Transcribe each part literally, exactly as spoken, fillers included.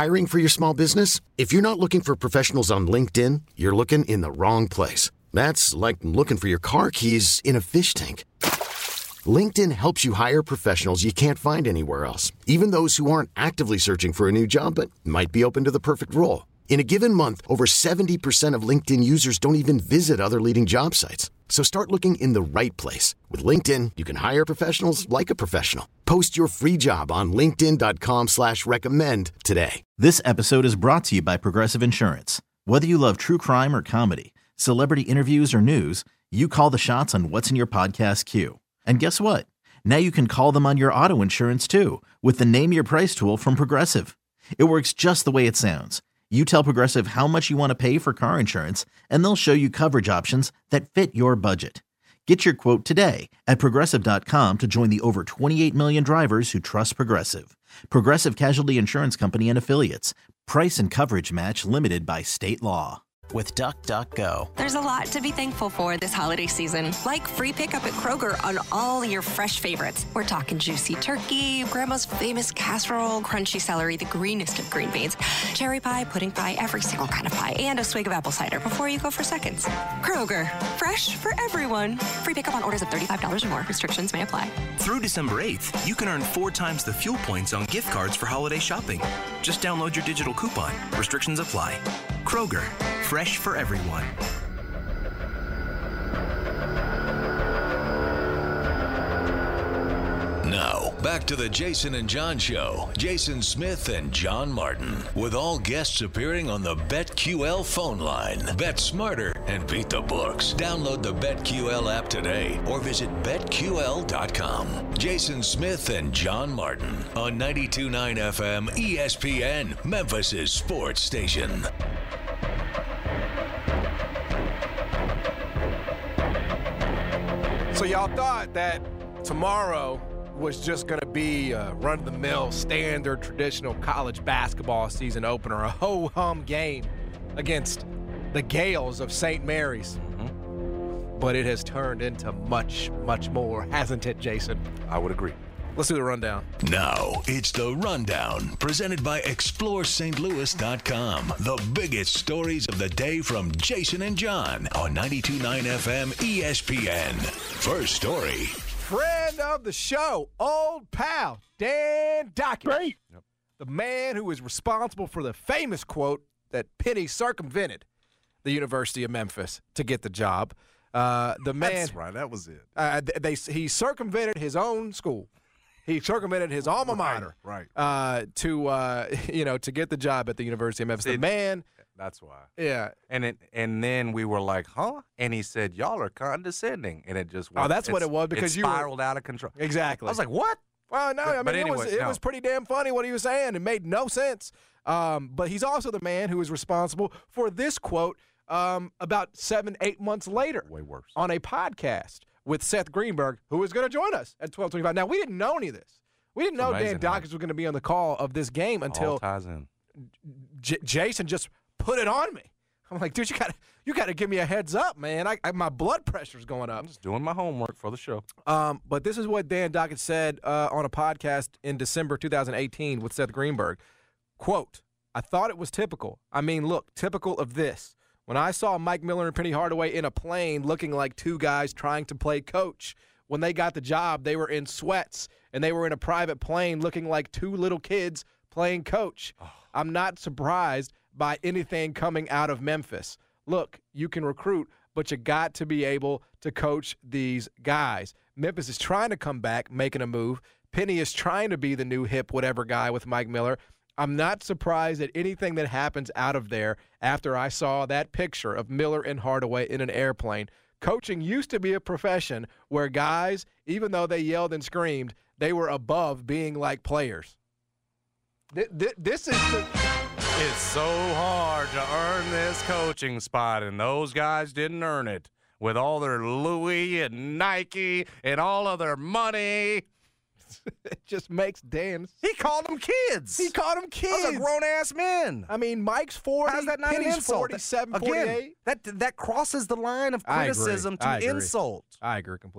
Hiring for your small business? If you're not looking for professionals on LinkedIn, you're looking in the wrong place. That's like looking for your car keys in a fish tank. LinkedIn helps you hire professionals you can't find anywhere else, even those who aren't actively searching for a new job but might be open to the perfect role. In a given month, over seventy percent of LinkedIn users don't even visit other leading job sites. So start looking in the right place. With LinkedIn, you can hire professionals like a professional. Post your free job on linkedin dot com slash recommend today. This episode is brought to you by Progressive Insurance. Whether you love true crime or comedy, celebrity interviews or news, you call the shots on what's in your podcast queue. And guess what? Now you can call them on your auto insurance too with the Name Your Price tool from Progressive. It works just the way it sounds. You tell Progressive how much you want to pay for car insurance, and they'll show you coverage options that fit your budget. Get your quote today at Progressive dot com to join the over twenty-eight million drivers who trust Progressive. Progressive Casualty Insurance Company and Affiliates. Price and coverage match limited by state law. With DuckDuckGo. There's a lot to be thankful for this holiday season, like free pickup at Kroger on all your fresh favorites. We're talking juicy turkey, Grandma's famous casserole, crunchy celery, the greenest of green beans, cherry pie, pudding pie, every single kind of pie, and a swig of apple cider before you go for seconds. Kroger, fresh for everyone. Free pickup on orders of thirty-five dollars or more. Restrictions may apply. Through December eighth, you can earn four times the fuel points on gift cards for holiday shopping. Just download your digital coupon. Restrictions apply. Kroger, fresh for everyone. Now, back to the Jason and John Show. Jason Smith and John Martin, with all guests appearing on the BetQL phone line. Bet smarter and beat the books. Download the BetQL app today or visit bet Q L dot com. Jason Smith and John Martin on ninety-two point nine F M E S P N, Memphis' sports station. So y'all thought that tomorrow was just going to be a run-of-the-mill, standard, traditional college basketball season opener, a ho-hum game against the Gales of Saint Mary's. Mm-hmm. But it has turned into much, much more, hasn't it, Jason? I would agree. Let's do the rundown. Now, it's the Rundown, presented by explore st louis dot com. The biggest stories of the day from Jason and John on ninety-two point nine F M E S P N. First story. Friend of the show, old pal, Dan Dockett. Yep. The man who is responsible for the famous quote that Penny circumvented the University of Memphis to get the job. Uh, the man, That's right, that was it. Uh, they, they, he circumvented his own school. He circumvented his alma mater, right? right. Uh, to uh, you know, to get the job at the University of Memphis. The man. That's why. Yeah. And it, and then we were like, huh? And he said, y'all are condescending, and it just went, oh, that's what it was because it you spiraled were, out of control. Exactly. I was like, what? Well, no, I mean, but anyway, it was it no. was pretty damn funny what he was saying. It made no sense. Um, but he's also the man who is responsible for this quote um, about seven, eight months later. Way worse. On a podcast with Seth Greenberg, who is going to join us at twelve twenty-five. Now, we didn't know any of this. We didn't know Dan Dockett was going to be on the call of this game until all ties in. J- Jason just put it on me. I'm like, dude, you got to you got to give me a heads up, man. I, I my blood pressure's going up. I'm just doing my homework for the show. Um, but this is what Dan Dockett said uh, on a podcast in December twenty eighteen with Seth Greenberg. Quote, I thought it was typical. I mean, look, typical of this. When I saw Mike Miller and Penny Hardaway in a plane looking like two guys trying to play coach, when they got the job, they were in sweats, and they were in a private plane looking like two little kids playing coach. Oh. I'm not surprised by anything coming out of Memphis. Look, you can recruit, but you got to be able to coach these guys. Memphis is trying to come back, making a move. Penny is trying to be the new hip whatever guy with Mike Miller. I'm not surprised at anything that happens out of there after I saw that picture of Miller and Hardaway in an airplane. Coaching used to be a profession where guys, even though they yelled and screamed, they were above being like players. Th- th- this is the... It's so hard to earn this coaching spot, and those guys didn't earn it with all their Louis and Nike and all of their money. It just makes Dan. He called them kids. He called them kids. Those are grown-ass men. I mean, Mike's forty. How's that not Penny's an insult? forty-seven, Again, forty-eight. that that crosses the line of I criticism agree. I to agree. insult. I agree completely.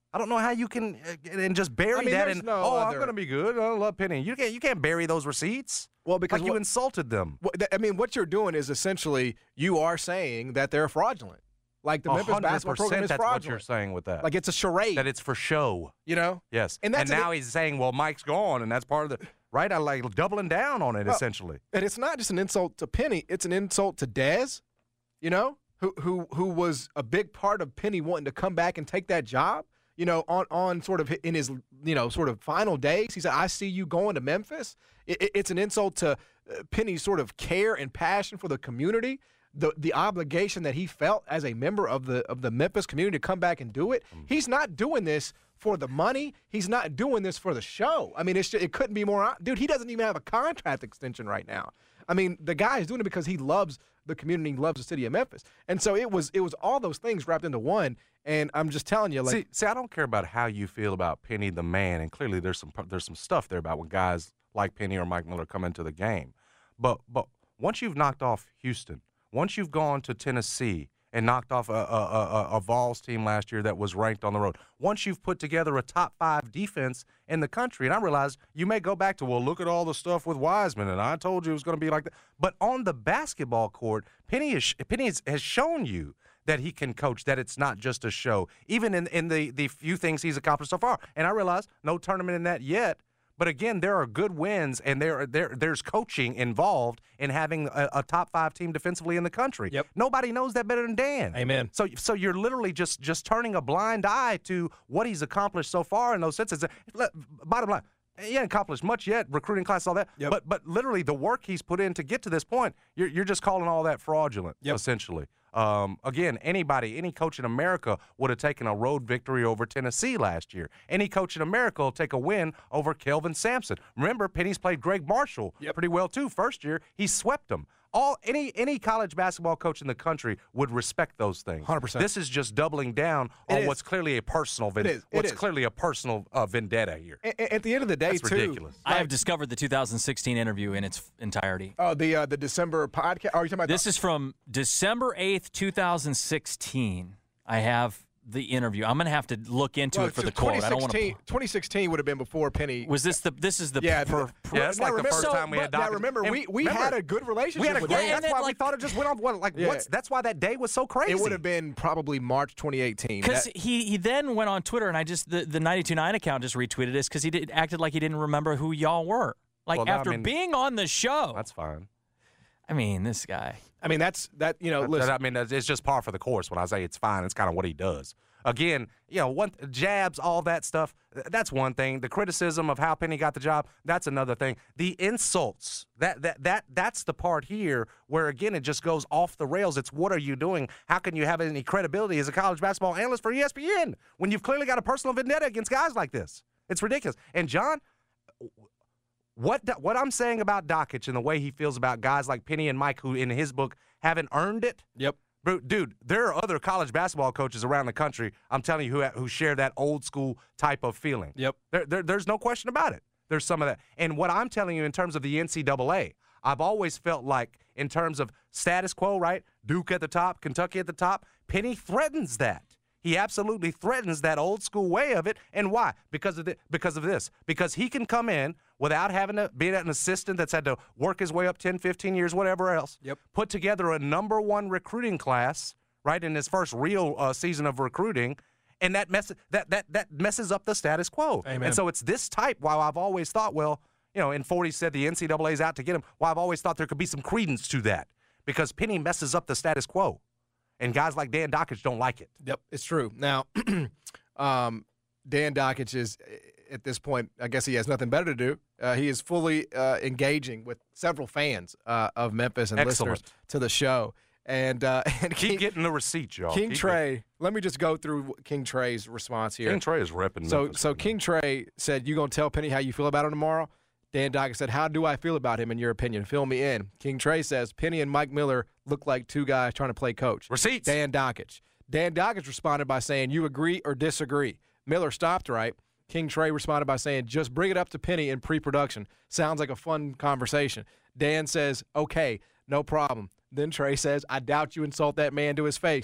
I don't know how you can uh, and just bury I mean, that there's and, no oh, I'm other- going to be good. I love Penny. You can't, you can't bury those receipts. Well, because like you what- insulted them. What- I mean, what you're doing is essentially you are saying that they're fraudulent. Like the Memphis basketball program is that's fraudulent. what you're saying with that. Like it's a charade. that it's for show. You know? Yes. And that's now an- he's saying, well, Mike's gone, and that's part of the right. I like doubling down on it Well, essentially. And it's not just an insult to Penny; it's an insult to Dez. You know, who who who was a big part of Penny wanting to come back and take that job. You know, on on sort of in his you know sort of final days, he said, "I see you going to Memphis." It, it, it's an insult to uh, Penny's sort of care and passion for the community. The the obligation that he felt as a member of the of the Memphis community to come back and do it. He's not doing this for the money. He's not doing this for the show. I mean, it's just, it couldn't be more. Dude, he doesn't even have a contract extension right now. I mean, the guy is doing it because he loves the community, he loves the city of Memphis, and so it was it was all those things wrapped into one. And I'm just telling you, like, see, see, I don't care about how you feel about Penny the man, and clearly there's some there's some stuff there about when guys like Penny or Mike Miller come into the game. But but once you've knocked off Houston, once you've gone to Tennessee and knocked off a, a, a, a Vols team last year that was ranked on the road, once you've put together a top five defense in the country, and I realize you may go back to, well, look at all the stuff with Wiseman, and I told you it was going to be like that. But on the basketball court, Penny, is, Penny is, has shown you that he can coach, that it's not just a show, even in, in the, the few things he's accomplished so far. And I realize no tournament in that yet. But again, there are good wins, and there, there there's coaching involved in having a, a top five team defensively in the country. Yep. Nobody knows that better than Dan. Amen. So, so you're literally just just turning a blind eye to what he's accomplished so far in those senses. Let- Bottom line, he hasn't accomplished much yet, recruiting class, all that. Yep. But but literally the work he's put in to get to this point, you're you're just calling all that fraudulent, Yep. essentially. Um, again, anybody, any coach in America would have taken a road victory over Tennessee last year. Any coach in America will take a win over Kelvin Sampson. Remember, Penny's played Greg Marshall Yep. pretty well, too. First year, he swept them. All any any college basketball coach in the country would respect those things. one hundred percent. This is just doubling down It on is. what's clearly a personal vend- It is. It what's is. clearly a personal uh, vendetta here. a- a- at the end of the day, That's too. ridiculous. I have discovered the two thousand sixteen interview in its entirety. Oh, the uh, the December podcast. Are you talking about This is from December eighth, two thousand sixteen. I have the interview. I'm going to have to look into Well, it for so the quote. I don't want to. twenty sixteen twenty sixteen would have been before Penny. Was this the? This is the. Yeah, per, the- per- Yeah, that's now like the remember- first so- time we had but now Doc- remember, and we, we remember, had a good relationship We had a with great. him. Yeah, and that's then, why we like- thought it just went on. What, like Yeah. what's? That's why that day was so crazy. It would have been probably March twenty eighteen. Because That- he, he then went on Twitter, and I just the, the ninety-two point nine account just retweeted this because he did, acted like he didn't remember who y'all were. Like Well, no, I after mean- being on the show. That's fine. I mean, this guy. I mean, that's that. You know, That- listen. I mean, it's just par for the course. When I say it's fine, it's kind of what he does. Again, you know, one jabs, all that stuff. That's one thing. The criticism of how Penny got the job, that's another thing. The insults, that that that that's the part here where again it just goes off the rails. It's what are you doing? How can you have any credibility as a college basketball analyst for E S P N when you've clearly got a personal vendetta against guys like this? It's ridiculous. And John, what what I'm saying about Dockich and the way he feels about guys like Penny and Mike, who in his book haven't earned it. Yep. Bro, dude, there are other college basketball coaches around the country, I'm telling you, who who share that old school type of feeling. Yep. There, there, there's no question about it. There's some of that. And what I'm telling you in terms of the N C double A, I've always felt like in terms of status quo, right? Duke at the top, Kentucky at the top, Penny threatens that. He absolutely threatens that old school way of it. And why? Because of the, because of this. Because he can come in without having to be an assistant that's had to work his way up ten, fifteen years, whatever else. Yep. Put together a number one recruiting class, right, in his first real uh, season of recruiting. And that, mess, that, that, that messes up the status quo. Amen. And so it's this type, while I've always thought, well, you know, in forty said the N C double A's out to get him, well, I've always thought there could be some credence to that because Penny messes up the status quo. And guys like Dan Dockich don't like it. Yep, it's true. Now, um, Dan Dockich is, at this point, I guess he has nothing better to do. Uh, he is fully uh, engaging with several fans uh, of Memphis and Excellent. listeners to the show. And, uh, and Keep King, getting the receipts, y'all. King Keep Trey, let me just go through King Trey's response it. here. King Trey is repping So, Memphis so right now. King Trey said, "You gonna tell Penny how you feel about him tomorrow?" Dan Dockich said, "How do I feel about him in your opinion? Fill me in." King Trey says, "Penny and Mike Miller look like two guys trying to play coach." Receipts. Dan Dockich. Dan Dockich responded by saying, "You agree or disagree?" Miller stopped right. King Trey responded by saying, "Just bring it up to Penny in pre-production. Sounds like a fun conversation." Dan says, "Okay, no problem." Then Trey says, "I doubt you insult that man to his face."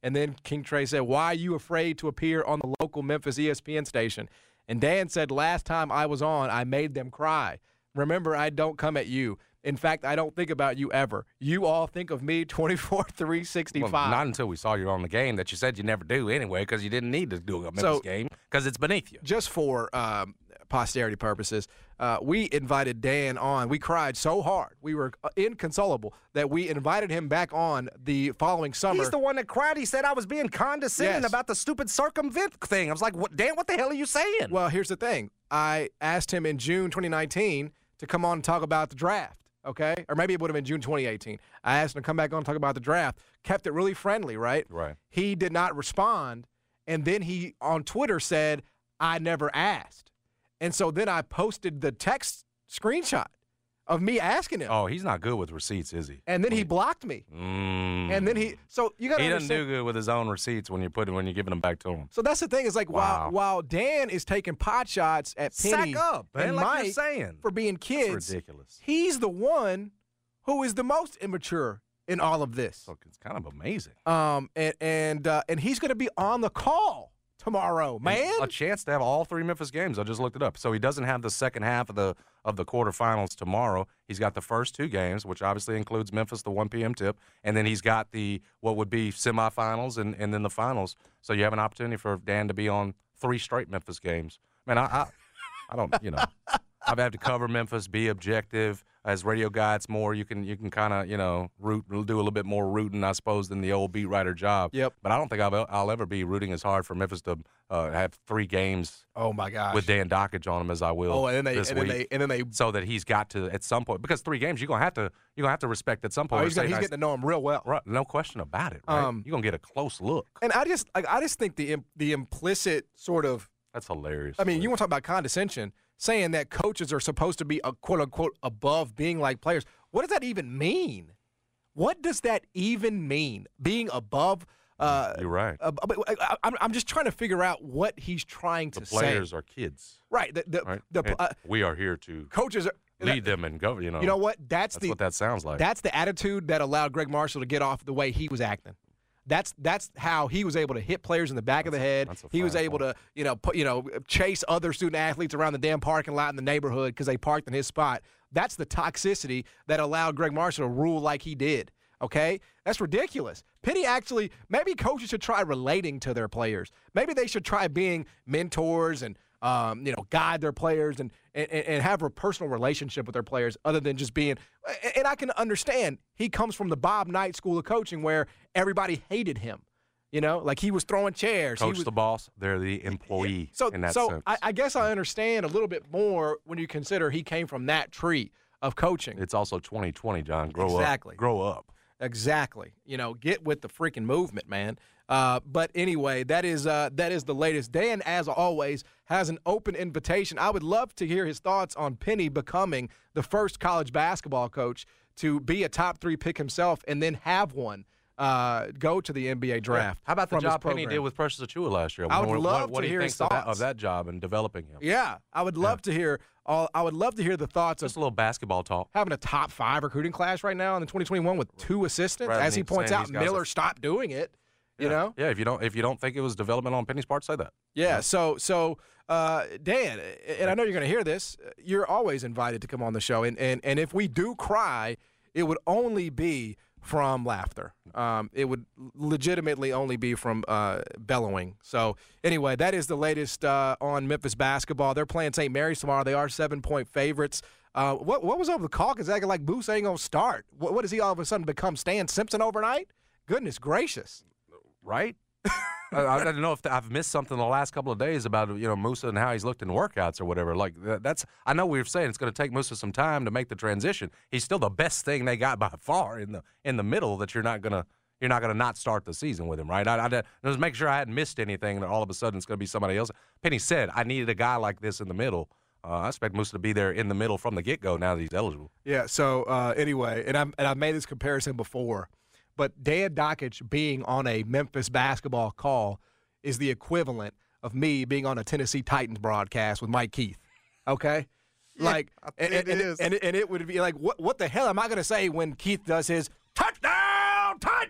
And then King Trey said, why are you afraid to appear on the local Memphis E S P N station? And Dan said, last time I was on, I made them cry. Remember, I don't come at you. In fact, I don't think about you ever. You all think of me twenty-four three sixty-five. Well, not until we saw you on the game that you said you never do anyway, because you didn't need to do a Memphis So- game because it's beneath you. Just for um, posterity purposes, uh, we invited Dan on. We cried so hard. We were inconsolable that we invited him back on the following summer. He's the one that cried. He said I was being condescending Yes. about the stupid circumvent thing. I was like, what, Dan, what the hell are you saying? Well, here's the thing. I asked him in June twenty nineteen to come on and talk about the draft. Okay, or maybe it would have been June twenty eighteen. I asked him to come back on and talk about the draft. Kept it really friendly, right? Right. He did not respond, and then he on Twitter said, "I never asked." And so then I posted the text screenshot of me asking him, Oh, he's not good with receipts, is he? and then he blocked me. Mm. And then he, so you got to He doesn't understand. do good with his own receipts when you put when you're giving them back to him. So that's the thing. Is like Wow. while while Dan is taking pot shots at Penny Sack up, man, and like you're Mike saying. for being kids, It's ridiculous. he's the one who is the most immature in all of this. So it's kind of amazing. Um, and and uh, and he's going to be on the call tomorrow, man. A chance to have all three Memphis games. I just looked it up. So he doesn't have the second half of the of the quarterfinals tomorrow. He's got the first two games, which obviously includes Memphis, the one p.m. tip, and then he's got the what would be semifinals and, and then the finals. So you have an opportunity for Dan to be on three straight Memphis games. Man, I I, I don't, you know, I've had to cover Memphis, be objective. As radio guy, it's more you can you can kind of you know root do a little bit more rooting, I suppose, than the old beat writer job. Yep. But I don't think I'll, I'll ever be rooting as hard for Memphis to uh, have three games Oh my gosh. with Dan Dockage on him as I will. Oh, and then they this and then week. they and then they. so that he's got to at some point, because three games you're gonna have to you're gonna have to respect at some point. Oh, or he's, say gonna, he's nice- getting to know him real well. right, no question about it. Right? Um, you're gonna get a close look. And I just like I just think the im- the implicit sort of. That's hilarious. I mean, you want to talk about condescension, saying that coaches are supposed to be a quote unquote above being like players. What does that even mean? What does that even mean? Being above. Uh, You're right. Uh, but I, I'm I'm just trying to figure out what he's trying to The say. players are kids, Right. The the, right? the And uh, we are here to coaches are lead them and go. You know. You know what? That's, That's the what that sounds like. That's the attitude that allowed Greg Marshall to get off the way he was acting. That's that's how he was able to hit players in the back of the head. that's a He was fine able point. to, you know, put, you know, chase other student athletes around the damn parking lot in the neighborhood because they parked in his spot. That's the toxicity that allowed Greg Marshall to rule like he did. Okay, that's ridiculous. Penny actually, maybe coaches should try relating to their players. Maybe they should try being mentors and, um, you know, guide their players and, and and have a personal relationship with their players other than just being. And I can understand he comes from the Bob Knight School of Coaching where everybody hated him. You know, like he was throwing chairs. Coach he was, the boss, they're the employee so in that so sense. I, I guess I understand a little bit more when you consider he came from that tree of coaching. It's also twenty twenty, John. Grow Exactly. up. Grow up. Exactly. You know, get with the freaking movement, man. Uh, but anyway, that is uh, that is the latest. Dan, as always, has an open invitation. I would love to hear his thoughts on Penny becoming the first college basketball coach to be a top three pick himself and then have one uh, go to the N B A draft. How about the from his job Penny program. did with Precious Achua last year? I would what, love what, what to he hear his thinks of that, thoughts. of that job and developing him. Yeah, I would love to hear all. I would love to hear the thoughts Just of a little basketball talk. having a top five recruiting class right now in the twenty twenty-one with two assistants. Rather As he than points saying out, these guys Miller are- stopped doing it. You Yeah. know. Yeah, if you don't if you don't think it was development on Penny's part, say that. Yeah. So, so uh, Dan, and I know you're going to hear this. You're always invited to come on the show, and and and if we do cry, it would only be from laughter. Um, it would legitimately only be from uh, bellowing. So, anyway, that is the latest uh, on Memphis basketball. They're playing Saint Mary's tomorrow. They are seven point favorites. Uh, what what was up with the Caucus acting like Moose ain't gonna start? What, what does he all of a sudden become Stan Simpson overnight? Goodness gracious! Right? I, I don't know if I've missed something the last couple of days about you know Musa and how he's looked in workouts or whatever. Like that, that's I know we were saying it's going to take Musa some time to make the transition. He's still the best thing they got by far in the in the middle. That you're not gonna you're not gonna not start the season with him, right? I, I, I was making sure I hadn't missed anything. That all of a sudden it's going to be somebody else. Penny said I needed a guy like this in the middle. Uh, I expect Musa to be there in the middle from the get go now that he's eligible. Yeah. So uh, anyway, and I and I've made this comparison before, but Dan Dockage being on a Memphis basketball call is the equivalent of me being on a Tennessee Titans broadcast with Mike Keith. Okay. Like, and, it and, is. and, and it would be like, what what the hell am I going to say when Keith does his touchdown Titans?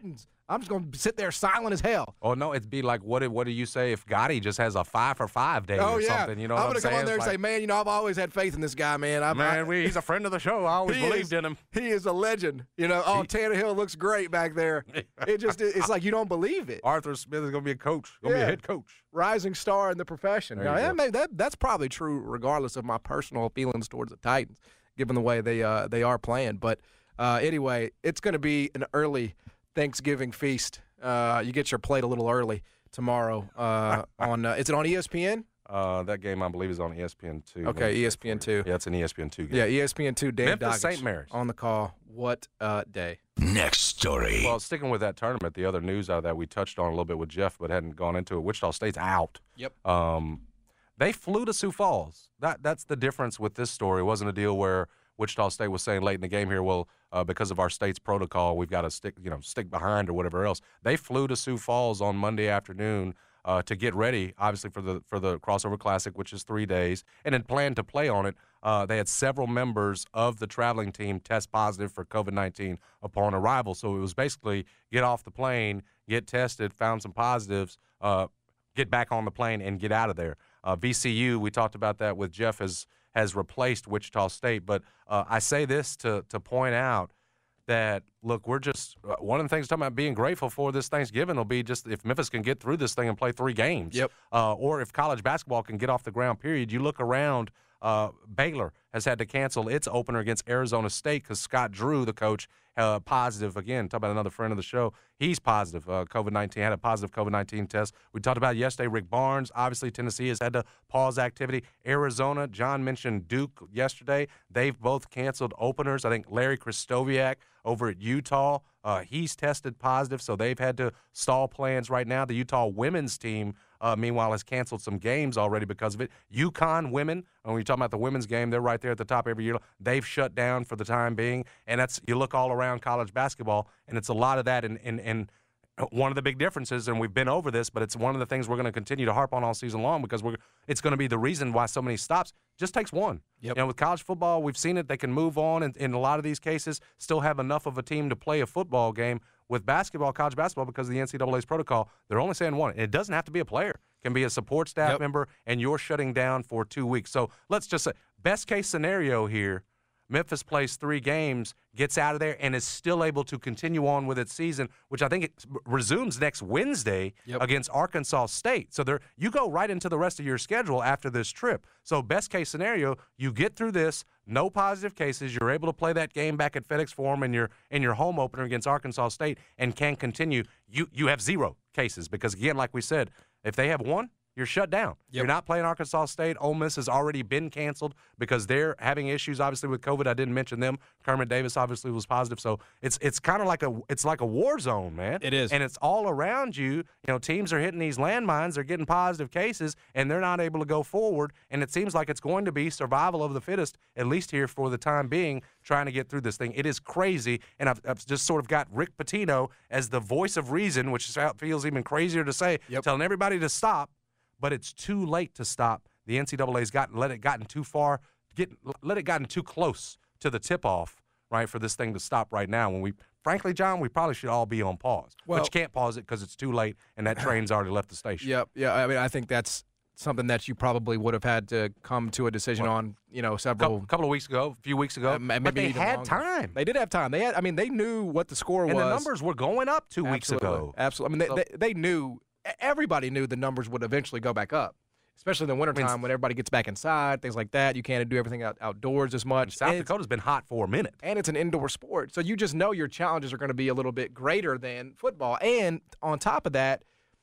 I'm just going to sit there silent as hell. Oh, no, it'd be like, what did, what do you say if Gotti just has a five for five day oh, or yeah. something? You know I'm what going to I'm come on there It's and like, say, man, you know, I've always had faith in this guy, man. I've, man, I, we, he's a friend of the show. I always he believed is, in him. He is a legend. You know, oh, Tannehill looks great back there. It just, it's like you don't believe it. Arthur Smith is going to be a coach, going to Yeah. be a head coach. Rising star in the profession. There Now, you that, go. may, that that's probably true regardless of my personal feelings towards the Titans, given the way they uh, they are playing. But uh, anyway, it's going to be an early Thanksgiving feast. Uh, you get your plate a little early tomorrow. Uh, on uh, is it on E S P N? Uh, that game, I believe, is on E S P N two. Okay, E S P N two. Yeah, it's an E S P N two game. Yeah, E S P N two. Dan Memphis, Doggett Saint Mary's. on the call. What a day! Next story. Well, sticking with that tournament, the other news out of that we touched on a little bit with Jeff, but hadn't gone into it. Wichita State's out. Yep. Um, they flew to Sioux Falls. That that's the difference with this story. It wasn't a deal where Wichita State was saying late in the game here, well, uh, because of our state's protocol, we've got to stick, you know, stick behind or whatever else. They flew to Sioux Falls on Monday afternoon uh, to get ready, obviously for the for the Crossover Classic, which is three days, and had planned to play on it. Uh, they had several members of the traveling team test positive for COVID nineteen upon arrival. So it was basically get off the plane, get tested, found some positives, uh, get back on the plane, and get out of there. Uh, V C U, we talked about that with Jeff, has, has replaced Wichita State. But uh, I say this to, to point out that, look, we're just uh, – one of the things talking about being grateful for this Thanksgiving will be just if Memphis can get through this thing and play three games. Yep. Uh, or if college basketball can get off the ground, period. You look around – Uh, Baylor has had to cancel its opener against Arizona State because Scott Drew, the coach, uh, positive again. Talk about another friend of the show. He's positive, uh, COVID nineteen, had a positive COVID nineteen test. We talked about it yesterday. Rick Barnes, obviously Tennessee has had to pause activity. Arizona, John mentioned Duke yesterday. They've both canceled openers. I think Larry Kristoviak over at Utah, uh, he's tested positive, so they've had to stall plans right now. The Utah women's team, Uh, meanwhile, has canceled some games already because of it. UConn women, when you're talking about the women's game, they're right there at the top every year. They've shut down for the time being. And that's you look all around college basketball, and it's a lot of that. And, and, and one of the big differences, and we've been over this, but it's one of the things we're going to continue to harp on all season long because we're it's going to be the reason why so many stops. Just takes one. Yep. You know, with college football, we've seen it. They can move on, and in a lot of these cases, still have enough of a team to play a football game. With basketball, college basketball, because of the N C double A's protocol, they're only saying one. It doesn't have to be a player. It can be a support staff Yep. member, and you're shutting down for two weeks. So let's just say, best case scenario here, Memphis plays three games, gets out of there, and is still able to continue on with its season, which I think it resumes next Wednesday Yep. against Arkansas State. So there, you go right into the rest of your schedule after this trip. So best case scenario, you get through this, no positive cases, you're able to play that game back at FedEx Forum in your in your home opener against Arkansas State and can continue. You you have zero cases because, again, like we said, if they have one, you're shut down. Yep. You're not playing Arkansas State. Ole Miss has already been canceled because they're having issues, obviously, with COVID. I didn't mention them. Kermit Davis obviously was positive. So it's it's kind of like a it's like a war zone, man. It is. And it's all around you. You know, teams are hitting these landmines. They're getting positive cases, and they're not able to go forward. And it seems like it's going to be survival of the fittest, at least here for the time being, trying to get through this thing. It is crazy. And I've, I've just sort of got Rick Pitino as the voice of reason, which feels even crazier to say, Yep. telling everybody to stop. But it's too late to stop. The N C double A's gotten let it gotten too far, get let it gotten too close to the tip-off, right, for this thing to stop right now. When we, frankly, John, we probably should all be on pause. Well- but you can't pause it because it's too late and that train's already left the station. Yep. Yeah. I mean, I think that's something that you probably would have had to come to a decision Well, on. You know, A several. couple, couple of weeks ago, a few weeks ago, uh, maybe but they even had longer. time. They did have time. They had. I mean, they knew what the score and was. the numbers were going up two weeks Absolutely. ago. Absolutely. I mean, So- they, they, they knew. Everybody knew the numbers would eventually go back up. Especially in the wintertime I mean, when everybody gets back inside, things like that. You can't do everything out, outdoors as much. South And it's- Dakota's been hot for a minute. and it's an indoor sport. So you just know your challenges are going to be a little bit greater than football. And on top of that,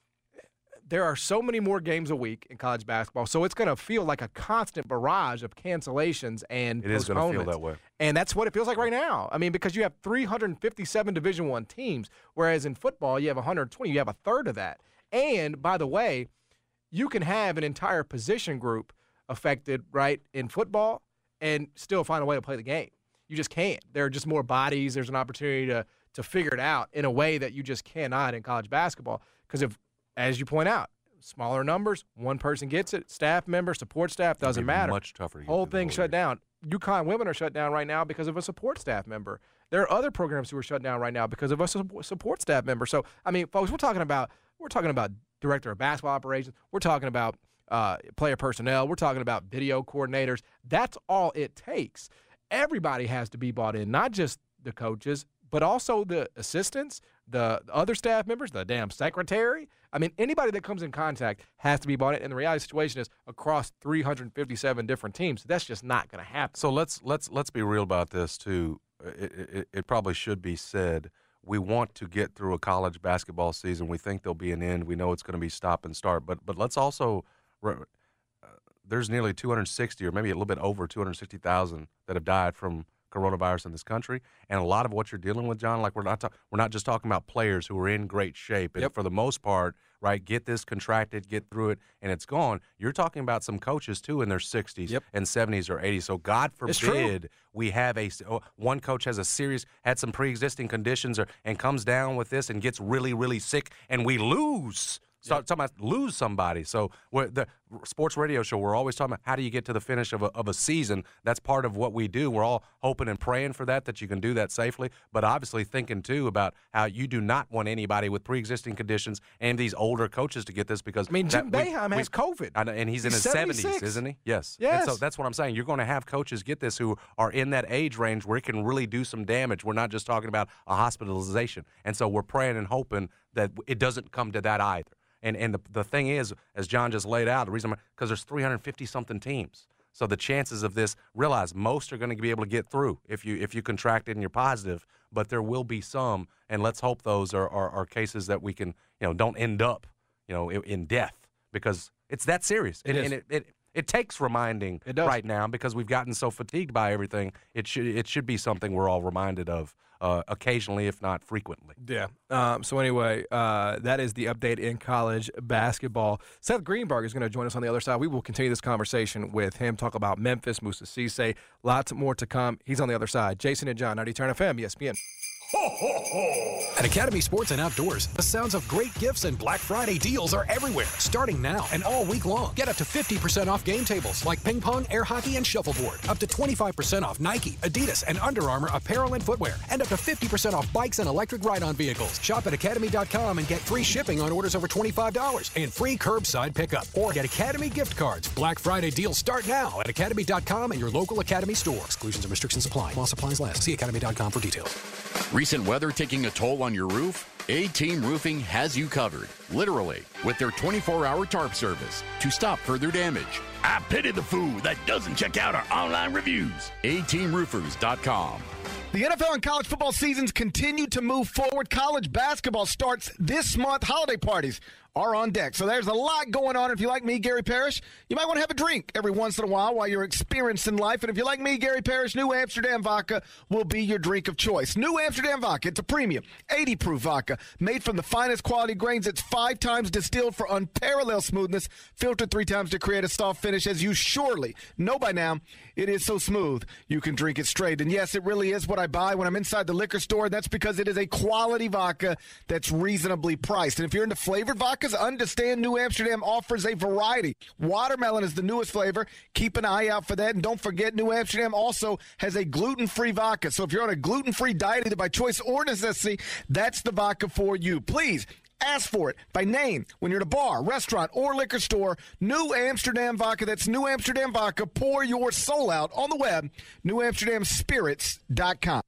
there are so many more games a week in college basketball. So it's going to feel like a constant barrage of cancellations and It is going to feel postponements. that way. And that's what it feels like right now. I mean, because you have three hundred fifty-seven Division One teams, whereas in football you have one hundred twenty. You have a third of that. And by the way, you can have an entire position group affected, right, in football and still find a way to play the game. You just can't. There are just more bodies. There's an opportunity to to figure it out in a way that you just cannot in college basketball. Because if, as you point out, smaller numbers, one person gets it, staff member, support staff, doesn't It'd be matter. Much tougher. To get Whole through the thing whole shut year. down. UConn women are shut down right now because of a support staff member. There are other programs who are shut down right now because of a support staff member. So, I mean, folks, we're talking about we're talking about director of basketball operations. We're talking about uh, player personnel. We're talking about video coordinators. That's all it takes. Everybody has to be bought in, not just the coaches, but also the assistants, the, the other staff members, the damn secretary. I mean, anybody that comes in contact has to be bought in. And the reality of the situation is across three hundred fifty-seven different teams, that's just not going to happen. So let's let's let's be real about this too. It, it, it probably should be said. We want to get through a college basketball season. We think there'll be an end. We know it's going to be stop and start. But but let's also uh, there's nearly two hundred sixty or maybe a little bit over two hundred sixty thousand that have died from coronavirus in this country, and a lot of what you're dealing with, John, like we're not ta- we're not just talking about players who are in great shape, and yep. for the most part, right, get this contracted, get through it, and it's gone. You're talking about some coaches too in their sixties yep. and seventies or eighties. So God forbid we have a one coach has a serious had some pre-existing conditions or and comes down with this and gets really really sick, and we lose. Start talking about lose somebody. So we're, the sports radio show, we're always talking about how do you get to the finish of a, of a season. That's part of what we do. We're all hoping and praying for that, that you can do that safely. But obviously thinking, too, about how you do not want anybody with pre-existing conditions and these older coaches to get this because – I mean, Jim that, we, Boeheim we, has COVID. I know, and he's, he's in his seventy-six. seventies, isn't he? Yes. Yes. And so that's what I'm saying. You're going to have coaches get this who are in that age range where it can really do some damage. We're not just talking about a hospitalization. And so we're praying and hoping that it doesn't come to that either. And and the the thing is, as John just laid out, the reason because there's three hundred fifty-something teams. So the chances of this, realize most are going to be able to get through if you if you contract it and you're positive, but there will be some, and let's hope those are, are, are cases that we can, you know, don't end up, you know, in, in death because it's that serious. It and, is. and it, it it takes reminding it does. right now because we've gotten so fatigued by everything. It should it should be something we're all reminded of. Uh, occasionally, if not frequently. Yeah. Um, so anyway, uh, that is the update in college basketball. Seth Greenberg is going to join us on the other side. We will continue this conversation with him, talk about Memphis, Moussa Cisse, lots more to come. He's on the other side. Jason and John, ninety Turn F M, E S P N. Ho, ho, ho. At Academy Sports and Outdoors, the sounds of great gifts and Black Friday deals are everywhere. Starting now and all week long. Get up to fifty percent off game tables like ping pong, air hockey, and shuffleboard. Up to twenty-five percent off Nike, Adidas, and Under Armour apparel and footwear. And up to fifty percent off bikes and electric ride-on vehicles. Shop at academy dot com and get free shipping on orders over twenty-five dollars and free curbside pickup. Or get Academy gift cards. Black Friday deals start now at academy dot com and your local Academy store. Exclusions and restrictions apply while supplies last. See academy dot com for details. Recent weather taking a toll on your roof? A-Team Roofing has you covered, literally, with their twenty-four hour tarp service to stop further damage. I pity the fool that doesn't check out our online reviews. A team roofers dot com. The N F L and college football seasons continue to move forward. College basketball starts this month. Holiday parties are on deck. So there's a lot going on. If you like me, Gary Parrish, you might want to have a drink every once in a while while you're experiencing life. And if you like me, Gary Parrish, New Amsterdam Vodka will be your drink of choice. New Amsterdam Vodka, it's a premium, eighty proof vodka made from the finest quality grains. It's five times distilled for unparalleled smoothness, filtered three times to create a soft finish. As you surely know by now, it is so smooth you can drink it straight. And yes, it really is what I buy when I'm inside the liquor store. That's because it is a quality vodka that's reasonably priced. And if you're into flavored vodkas, understand New Amsterdam offers a variety. Watermelon is the newest flavor. Keep an eye out for that. And don't forget, New Amsterdam also has a gluten-free vodka. So if you're on a gluten-free diet, either by choice or necessity, that's the vodka for you. Please ask for it by name when you're at a bar, restaurant, or liquor store. New Amsterdam Vodka. That's New Amsterdam Vodka. Pour your soul out on the web, new amsterdam spirits dot com.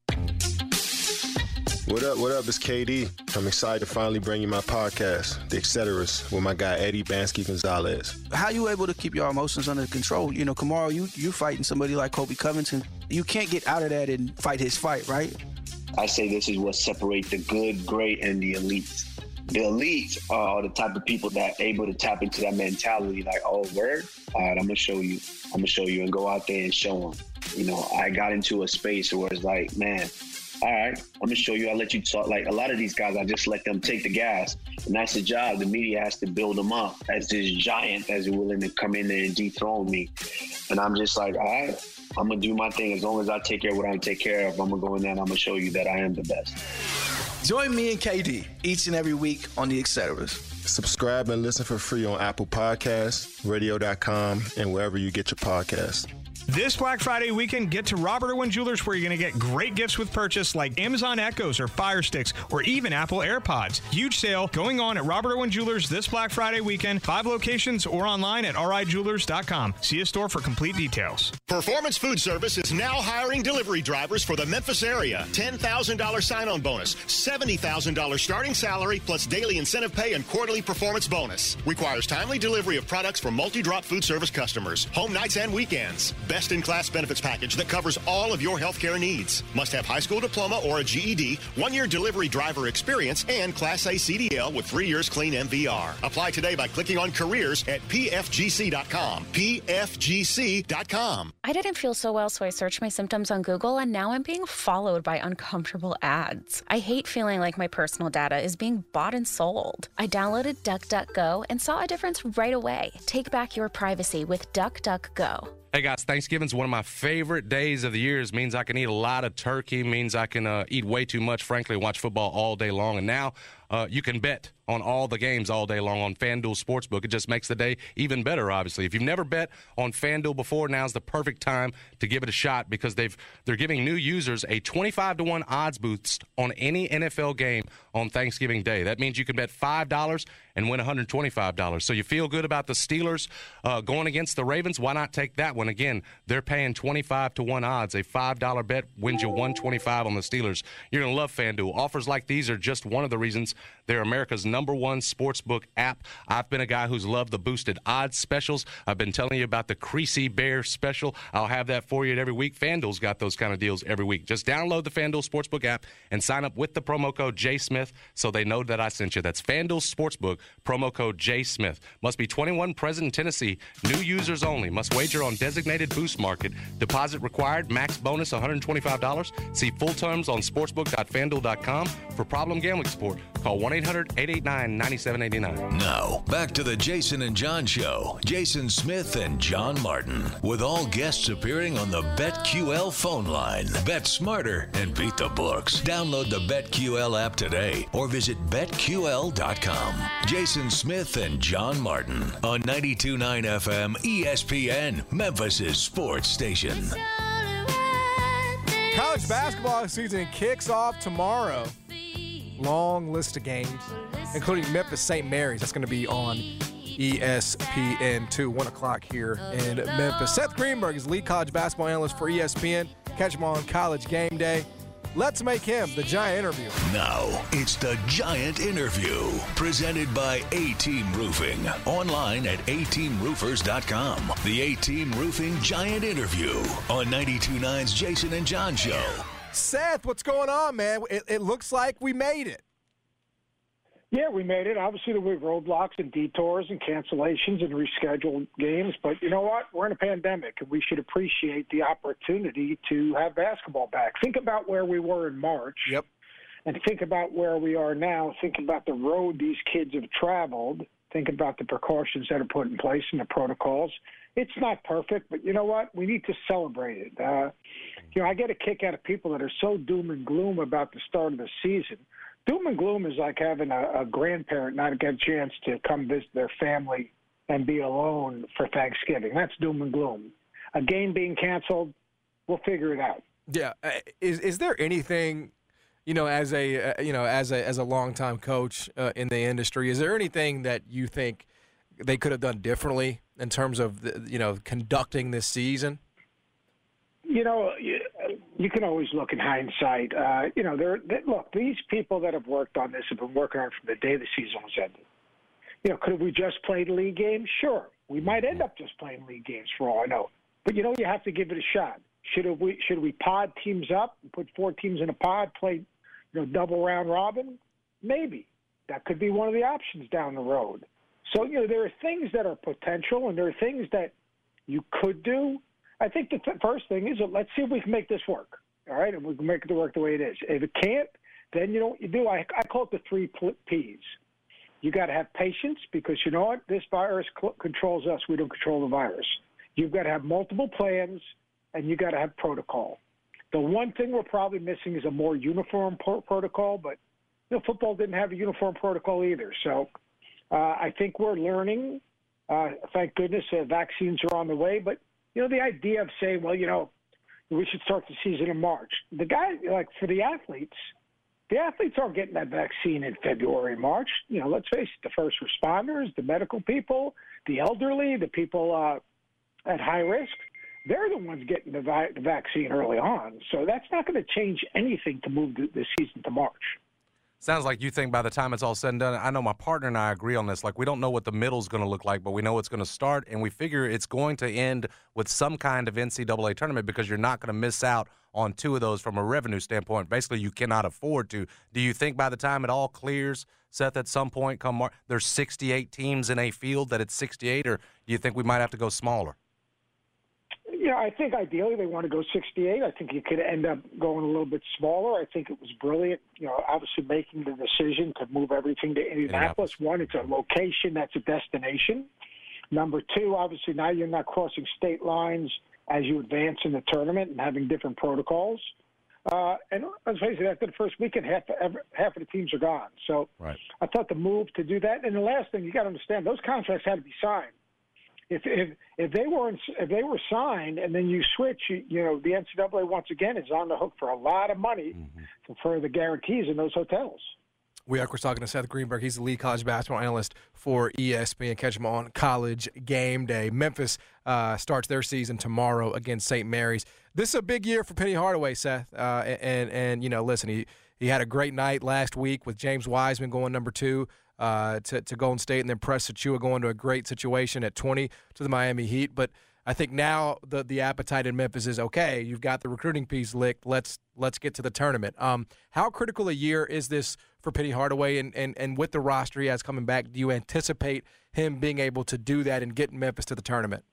What up, what up, it's K D. I'm excited to finally bring you my podcast, The Etceteras, with my guy Eddie Bansky-Gonzalez. How you able to keep your emotions under control? You know, Kamaru, you you fighting somebody like Kobe Covington. You can't get out of that and fight his fight, right? I say this is what separates the good, great, and the elite. The elites are the type of people that are able to tap into that mentality like, oh, word? All right, I'm going to show you. I'm going to show you and go out there and show them. You know, I got into a space where it's like, man, all right, I'm going to show you. I'll let you talk. Like a lot of these guys, I just let them take the gas. And that's the job. The media has to build them up as this giant that's willing to come in there and dethrone me. And I'm just like, all right, I'm going to do my thing. As long as I take care of what I take care of, I'm going to go in there and I'm going to show you that I am the best. Join me and K D each and every week on The Etceteras. Subscribe and listen for free on Apple Podcasts, radio dot com, and wherever you get your podcasts. This Black Friday weekend, get to Robert Irwin Jewelers where you're going to get great gifts with purchase like Amazon Echoes or Fire Sticks or even Apple AirPods. Huge sale going on at Robert Irwin Jewelers this Black Friday weekend. Five locations or online at r i jewelers dot com. See a store for complete details. Performance Food Service is now hiring delivery drivers for the Memphis area. ten thousand dollars sign-on bonus, seventy thousand dollars starting salary, plus daily incentive pay and quarterly performance bonus. Requires timely delivery of products for multi-drop food service customers, home nights and weekends. Best-in-class benefits package that covers all of your healthcare needs. Must have high school diploma or a G E D, one-year delivery driver experience, and Class A C D L with three years clean M V R. Apply today by clicking on careers at p f g c dot com. p f g c dot com. I didn't feel so well, so I searched my symptoms on Google, and now I'm being followed by uncomfortable ads. I hate feeling like my personal data is being bought and sold. I downloaded DuckDuckGo and saw a difference right away. Take back your privacy with DuckDuckGo. Hey guys, Thanksgiving's one of my favorite days of the year. It means I can eat a lot of turkey, means I can uh, eat way too much, frankly, watch football all day long. And now uh, you can bet on all the games all day long on FanDuel Sportsbook. It just makes the day even better, obviously. If you've never bet on FanDuel before, now's the perfect time to give it a shot because they've, they're giving new users a twenty-five to one odds boost on any N F L game on Thanksgiving Day. That means you can bet five dollars and win one hundred twenty-five dollars. So you feel good about the Steelers uh, going against the Ravens? Why not take that one? Again, they're paying twenty-five to one odds. A five dollar bet wins you one hundred twenty-five on the Steelers. You're going to love FanDuel. Offers like these are just one of the reasons they're America's number one sportsbook app. I've been a guy who's loved the boosted odds specials. I've been telling you about the Creasy Bear special. I'll have that for you every week. FanDuel's got those kind of deals every week. Just download the FanDuel Sportsbook app and sign up with the promo code J Smith so they know that I sent you. That's FanDuel Sportsbook, promo code J Smith. Must be twenty-one, present in Tennessee. New users only. Must wager on designated boost market. Deposit required. Max bonus one hundred twenty-five dollars. See full terms on sportsbook dot fanduel dot com. For problem gambling support, call one eight hundred eight eight nine nine seven eight nine. Now, back to the Jason and John Show. Jason Smith and John Martin, with all guests appearing on the BetQL phone line. Bet smarter and beat the books. Download the BetQL app today or visit bet Q L dot com. Jason Smith and John Martin on ninety-two point nine F M E S P N, Memphis' sports station. College basketball season kicks off tomorrow. Long list of games, including Memphis Saint Mary's. That's going to be on E S P N two, one o'clock here in Memphis. Seth Greenberg is lead college basketball analyst for E S P N. Catch him on College Game Day. Let's make him the Giant Interview. Now, it's the Giant Interview, presented by A-Team Roofing. Online at a team roofers dot com. The A-Team Roofing Giant Interview on ninety-two point nine's Jason and John Show. Seth, what's going on, man? It, it looks like we made it. Yeah, we made it. Obviously, there were roadblocks and detours and cancellations and rescheduled games. But you know what? We're in a pandemic, and we should appreciate the opportunity to have basketball back. Think about where we were in March. Yep. And think about where we are now. Think about the road these kids have traveled. Think about the precautions that are put in place and the protocols. It's not perfect, but you know what? We need to celebrate it. Uh, you know, I get a kick out of people that are so doom and gloom about the start of the season. Doom and gloom is like having a, a grandparent not get a chance to come visit their family and be alone for Thanksgiving. That's doom and gloom. A game being canceled, we'll figure it out. Yeah. Uh, is is there anything, you know, as a uh, you know as a as a longtime coach uh, in the industry, is there anything that you think they could have done differently in terms of the, you know conducting this season? You know, you, you can always look in hindsight. Uh, you know, there. They, look, these people that have worked on this have been working on it from the day the season was ended. You know, could we just played league games? Sure, we might end up just playing league games for all I know. But you know, you have to give it a shot. Should we? Should we pod teams up and put four teams in a pod, play, you know, double round robin? Maybe that could be one of the options down the road. So you know, there are things that are potential, and there are things that you could do. I think the th- first thing is, let's see if we can make this work, all right? And we can make it work the way it is. If it can't, then you know what you do. I, I call it the three P's. You got to have patience because, you know what, this virus cl- controls us. We don't control the virus. You've got to have multiple plans, and you got to have protocol. The one thing we're probably missing is a more uniform pro- protocol, but you know, football didn't have a uniform protocol either. So uh, I think we're learning. Uh, thank goodness uh, vaccines are on the way, but you know, the idea of saying, well, you know, we should start the season in March. The guy, like for the athletes, the athletes aren't getting that vaccine in February, March. You know, let's face it, the first responders, the medical people, the elderly, the people uh, at high risk, they're the ones getting the, vi- the vaccine early on. So that's not going to change anything to move the, the season to March. Sounds like you think by the time it's all said and done, I know my partner and I agree on this. Like, we don't know what the middle's going to look like, but we know it's going to start, and we figure it's going to end with some kind of N C double A tournament because you're not going to miss out on two of those from a revenue standpoint. Basically, you cannot afford to. Do you think by the time it all clears, Seth, at some point, come March, there's sixty-eight teams in a field that it's sixty-eight, or do you think we might have to go smaller? Yeah, I think ideally they want to go sixty-eight. I think you could end up going a little bit smaller. I think it was brilliant, you know, obviously making the decision to move everything to Indianapolis. One, it's a location that's a destination. Number two, obviously now you're not crossing state lines as you advance in the tournament and having different protocols. Uh, and let's face it, after the first weekend, half, half of the teams are gone. So right. I thought the move to do that. And the last thing, you got to understand, those contracts had to be signed. If if if they weren't if they were signed and then you switch, you, you know, the N C double A once again is on the hook for a lot of money mm-hmm. for, for the guarantees in those hotels. We are, of course, talking to Seth Greenberg. He's the lead college basketball analyst for E S P N. Catch him on College Game Day. Memphis uh, starts their season tomorrow against Saint Mary's. This is a big year for Penny Hardaway, Seth. Uh, and, and, you know, listen, he, he had a great night last week with James Wiseman going number two uh, to, to Golden State, and then Press Achiuwa going to a great situation at twenty to the Miami Heat. But I think now the the appetite in Memphis is, okay, you've got the recruiting piece licked. Let's let's get to the tournament. Um, how critical a year is this for Penny Hardaway? And, and, and with the roster he has coming back, do you anticipate him being able to do that and get Memphis to the tournament?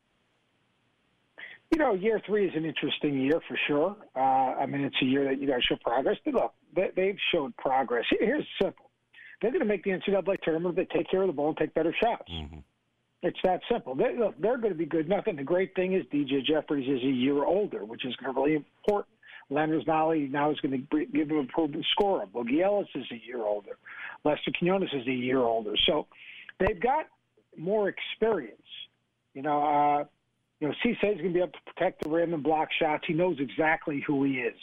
You know, year three is an interesting year for sure. Uh, I mean, it's a year that you guys show progress. But look, they, they've showed progress. Here's simple. They're going to make the N C double A tournament if they take care of the ball and take better shots. Mm-hmm. It's that simple. They, look, they're going to be good. Nothing. The great thing is D J Jeffries is a year older, which is going to be really important. Leonard Nolly now is going to give him a proven scorer. Boogie Ellis is a year older. Lester Quinones is a year older. So they've got more experience. You know, uh, you know, Cisse is going to be able to protect the rim and block shots. He knows exactly who he is.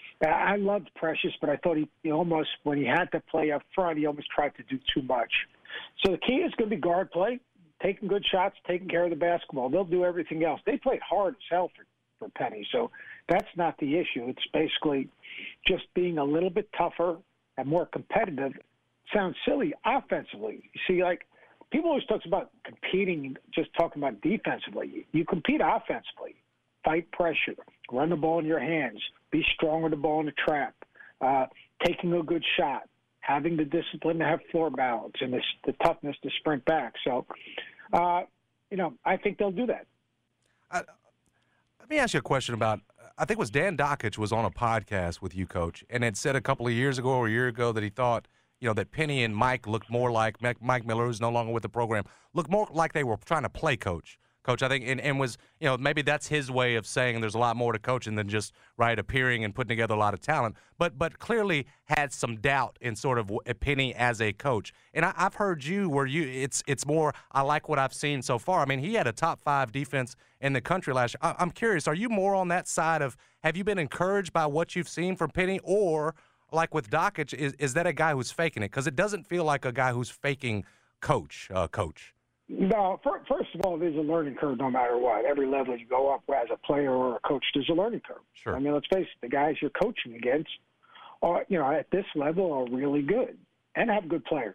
I loved Precious, but I thought he, he almost, when he had to play up front, he almost tried to do too much. So the key is going to be guard play, taking good shots, taking care of the basketball. They'll do everything else. They played hard as hell for, for Penny, so that's not the issue. It's basically just being a little bit tougher and more competitive. Sounds silly offensively. You see, like, people always talk about competing, just talking about defensively. You compete offensively. Fight pressure, run the ball in your hands, be strong with the ball in the trap, uh, taking a good shot, having the discipline to have floor balance, and this, the toughness to sprint back. So, uh, you know, I think they'll do that. Uh, let me ask you a question about, I think it was Dan Dockich was on a podcast with you, Coach, and had said a couple of years ago or a year ago that he thought, you know, that Penny and Mike looked more like, Mike Miller, who's no longer with the program, looked more like they were trying to play coach. Coach, I think, and, and was, you know, maybe that's his way of saying there's a lot more to coaching than just, right, appearing and putting together a lot of talent, but but clearly had some doubt in sort of Penny as a coach. And I, I've heard you where you, it's it's more, I like what I've seen so far. I mean, he had a top five defense in the country last year. I, I'm curious, are you more on that side of, have you been encouraged by what you've seen from Penny, or like with Dockich, is, is that a guy who's faking it? Because it doesn't feel like a guy who's faking coach, uh, coach. No, first of all, there's a learning curve no matter what. Every level you go up as a player or a coach, there's a learning curve. Sure. I mean, let's face it, the guys you're coaching against are, you know, at this level are really good and have good players.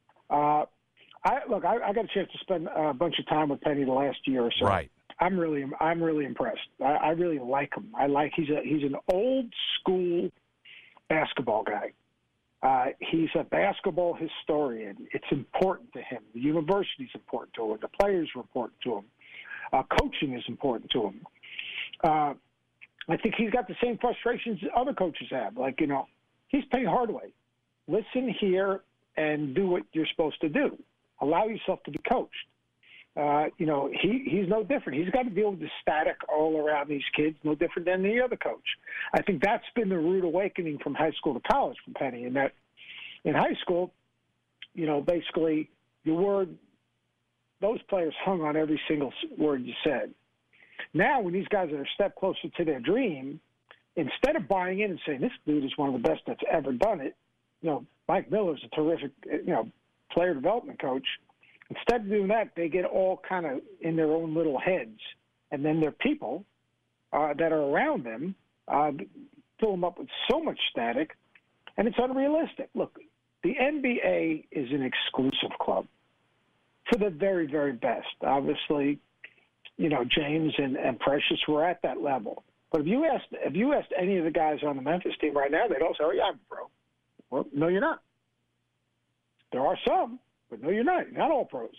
Uh, I look, I, I got a chance to spend a bunch of time with Penny the last year or so. Right. I'm really, I'm really impressed. I, I really like him. I like he's a he's an old school basketball guy. Uh, he's a basketball historian. It's important to him. The university's important to him. The players are important to him. Uh, coaching is important to him. Uh, I think he's got the same frustrations other coaches have. Like, you know, he's Penny Hardaway. Listen here and do what you're supposed to do. Allow yourself to be coached. Uh, you know, he, he's no different. He's got to deal with the static all around these kids, no different than any other coach. I think that's been the rude awakening from high school to college from Penny, in that in high school, you know, basically your word, those players hung on every single word you said. Now, when these guys are a step closer to their dream, instead of buying in and saying, this dude is one of the best that's ever done it, you know, Mike Miller's a terrific, you know, player development coach. Instead of doing that, they get all kind of in their own little heads. And then their people uh, that are around them uh, fill them up with so much static, and it's unrealistic. Look, the N B A is an exclusive club for the very, very best. Obviously, you know, James and, and Precious were at that level. But if you asked if you asked any of the guys on the Memphis team right now, they'd all say, oh, yeah, I'm a pro. Well, no, you're not. There are some, but no, you're not. You're not all pros.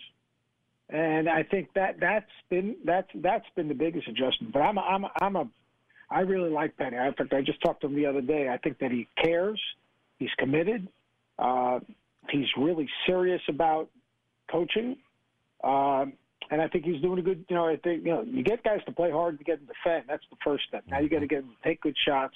And I think that that's been that's that's been the biggest adjustment. But I'm a, I'm a, I'm a I really like Penny. In fact, I just talked to him the other day. I think that he cares. He's committed. Uh, he's really serious about coaching. Um, and I think he's doing a good, you know, I think, you know, you get guys to play hard, you get them to defend. That's the first step. Now you got to get them to take good shots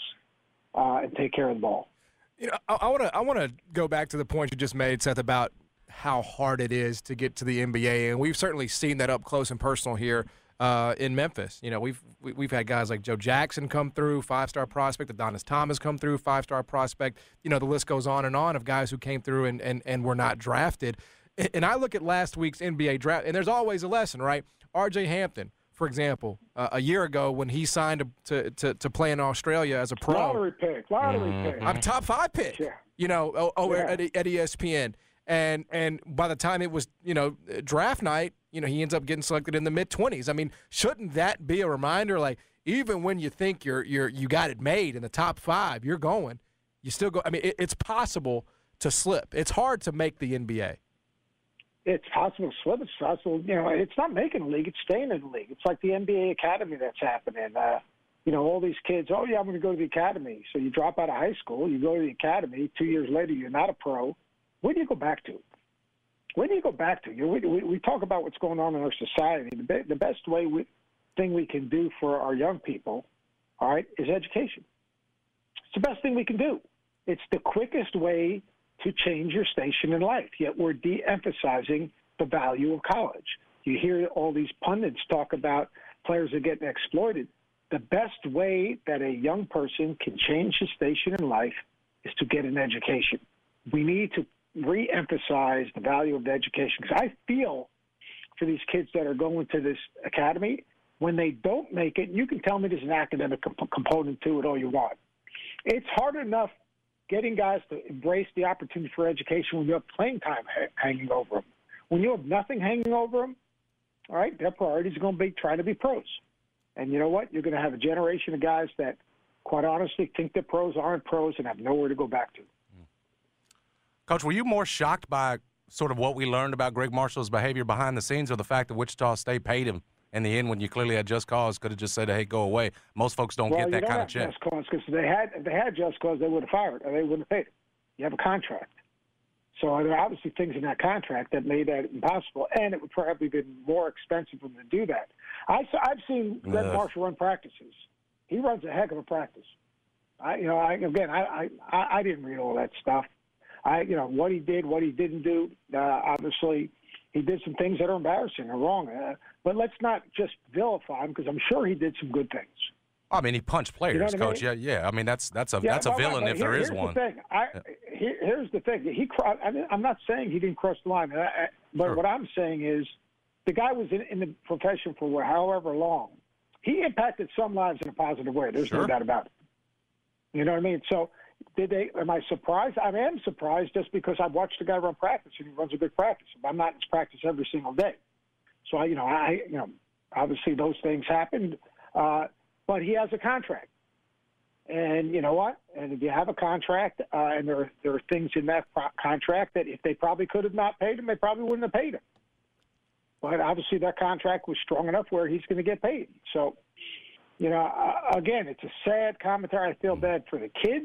uh, and take care of the ball. You know, I want to I want to go back to the point you just made, Seth, about how hard it is to get to the N B A, and we've certainly seen that up close and personal here uh, in Memphis. You know, we've we've had guys like Joe Jackson come through, five-star prospect, Adonis Thomas come through, five-star prospect. You know, the list goes on and on of guys who came through and and, and were not drafted. And I look at last week's N B A draft, and there's always a lesson, right? R J Hampton, for example, uh, a year ago when he signed to, to to play in Australia as a pro. Lottery pick, lottery mm-hmm. pick. I'm a top five pick, yeah. you know, oh, yeah. at, at E S P N. And and by the time it was, you know, draft night, you know, he ends up getting selected in the mid-twenties. I mean, shouldn't that be a reminder, like, even when you think you're you're you got it made in the top five, you're going, you still go. I mean, it, it's possible to slip. It's hard to make the N B A. It's possible to slip. It's possible, you know, it's not making the league. It's staying in the league. It's like the N B A Academy that's happening. Uh, you know, all these kids, oh, yeah, I'm going to go to the academy. So you drop out of high school, you go to the academy. Two years later, you're not a pro. Where do you go back to? Where do you go back to? You know, we, we, we talk about what's going on in our society. The, be, the best way we, thing we can do for our young people, all right, is education. It's the best thing we can do. It's the quickest way to change your station in life, yet we're de-emphasizing the value of college. You hear all these pundits talk about players are getting exploited. The best way that a young person can change his station in life is to get an education. We need to re-emphasize the value of the education, because I feel for these kids that are going to this academy, when they don't make it, you can tell me there's an academic comp- component to it all you want. It's hard enough getting guys to embrace the opportunity for education when you have playing time ha- hanging over them. When you have nothing hanging over them, all right, their priorities are going to be trying to be pros. And you know what? You're going to have a generation of guys that, quite honestly, think they're pros, aren't pros, and have nowhere to go back to. Coach, were you more shocked by sort of what we learned about Greg Marshall's behavior behind the scenes, or the fact that Wichita State paid him in the end when you clearly had just cause, could have just said, hey, go away? Most folks don't well, get that you don't kind have of check. Just cause, because they had, if they had just cause, they would have fired, or they wouldn't have paid him. You have a contract. So there are obviously things in that contract that made that impossible, and it would probably have been more expensive for them to do that. I, I've seen Greg uh. Marshall run practices. He runs a heck of a practice. I, you know, I, again, I, I, I didn't read all that stuff. I, you know, what he did, what he didn't do. Uh, obviously, he did some things that are embarrassing or wrong. Uh, but let's not just vilify him, because I'm sure he did some good things. I mean, he punched players, you know Coach. I mean? Yeah, yeah. I mean, that's that's a yeah, that's a villain but if here, there is here's one. The thing. I, yeah. here, here's the thing. He, I mean, I'm not saying he didn't cross the line, I, I, but Sure. what I'm saying is, the guy was in, in the profession for however long. He impacted some lives in a positive way. There's Sure. no doubt about it. You know what I mean? So, did they? Am I surprised? I am surprised just because I've watched the guy run practice and he runs a good practice. I'm not in his practice every single day, so I, you know, I, you know, obviously those things happened, uh, but he has a contract, and you know what? And if you have a contract, uh, and there are, there are things in that pro- contract that if they probably could have not paid him, they probably wouldn't have paid him. But obviously that contract was strong enough where he's going to get paid. So, you know, uh, again, it's a sad commentary. I feel bad for the kids.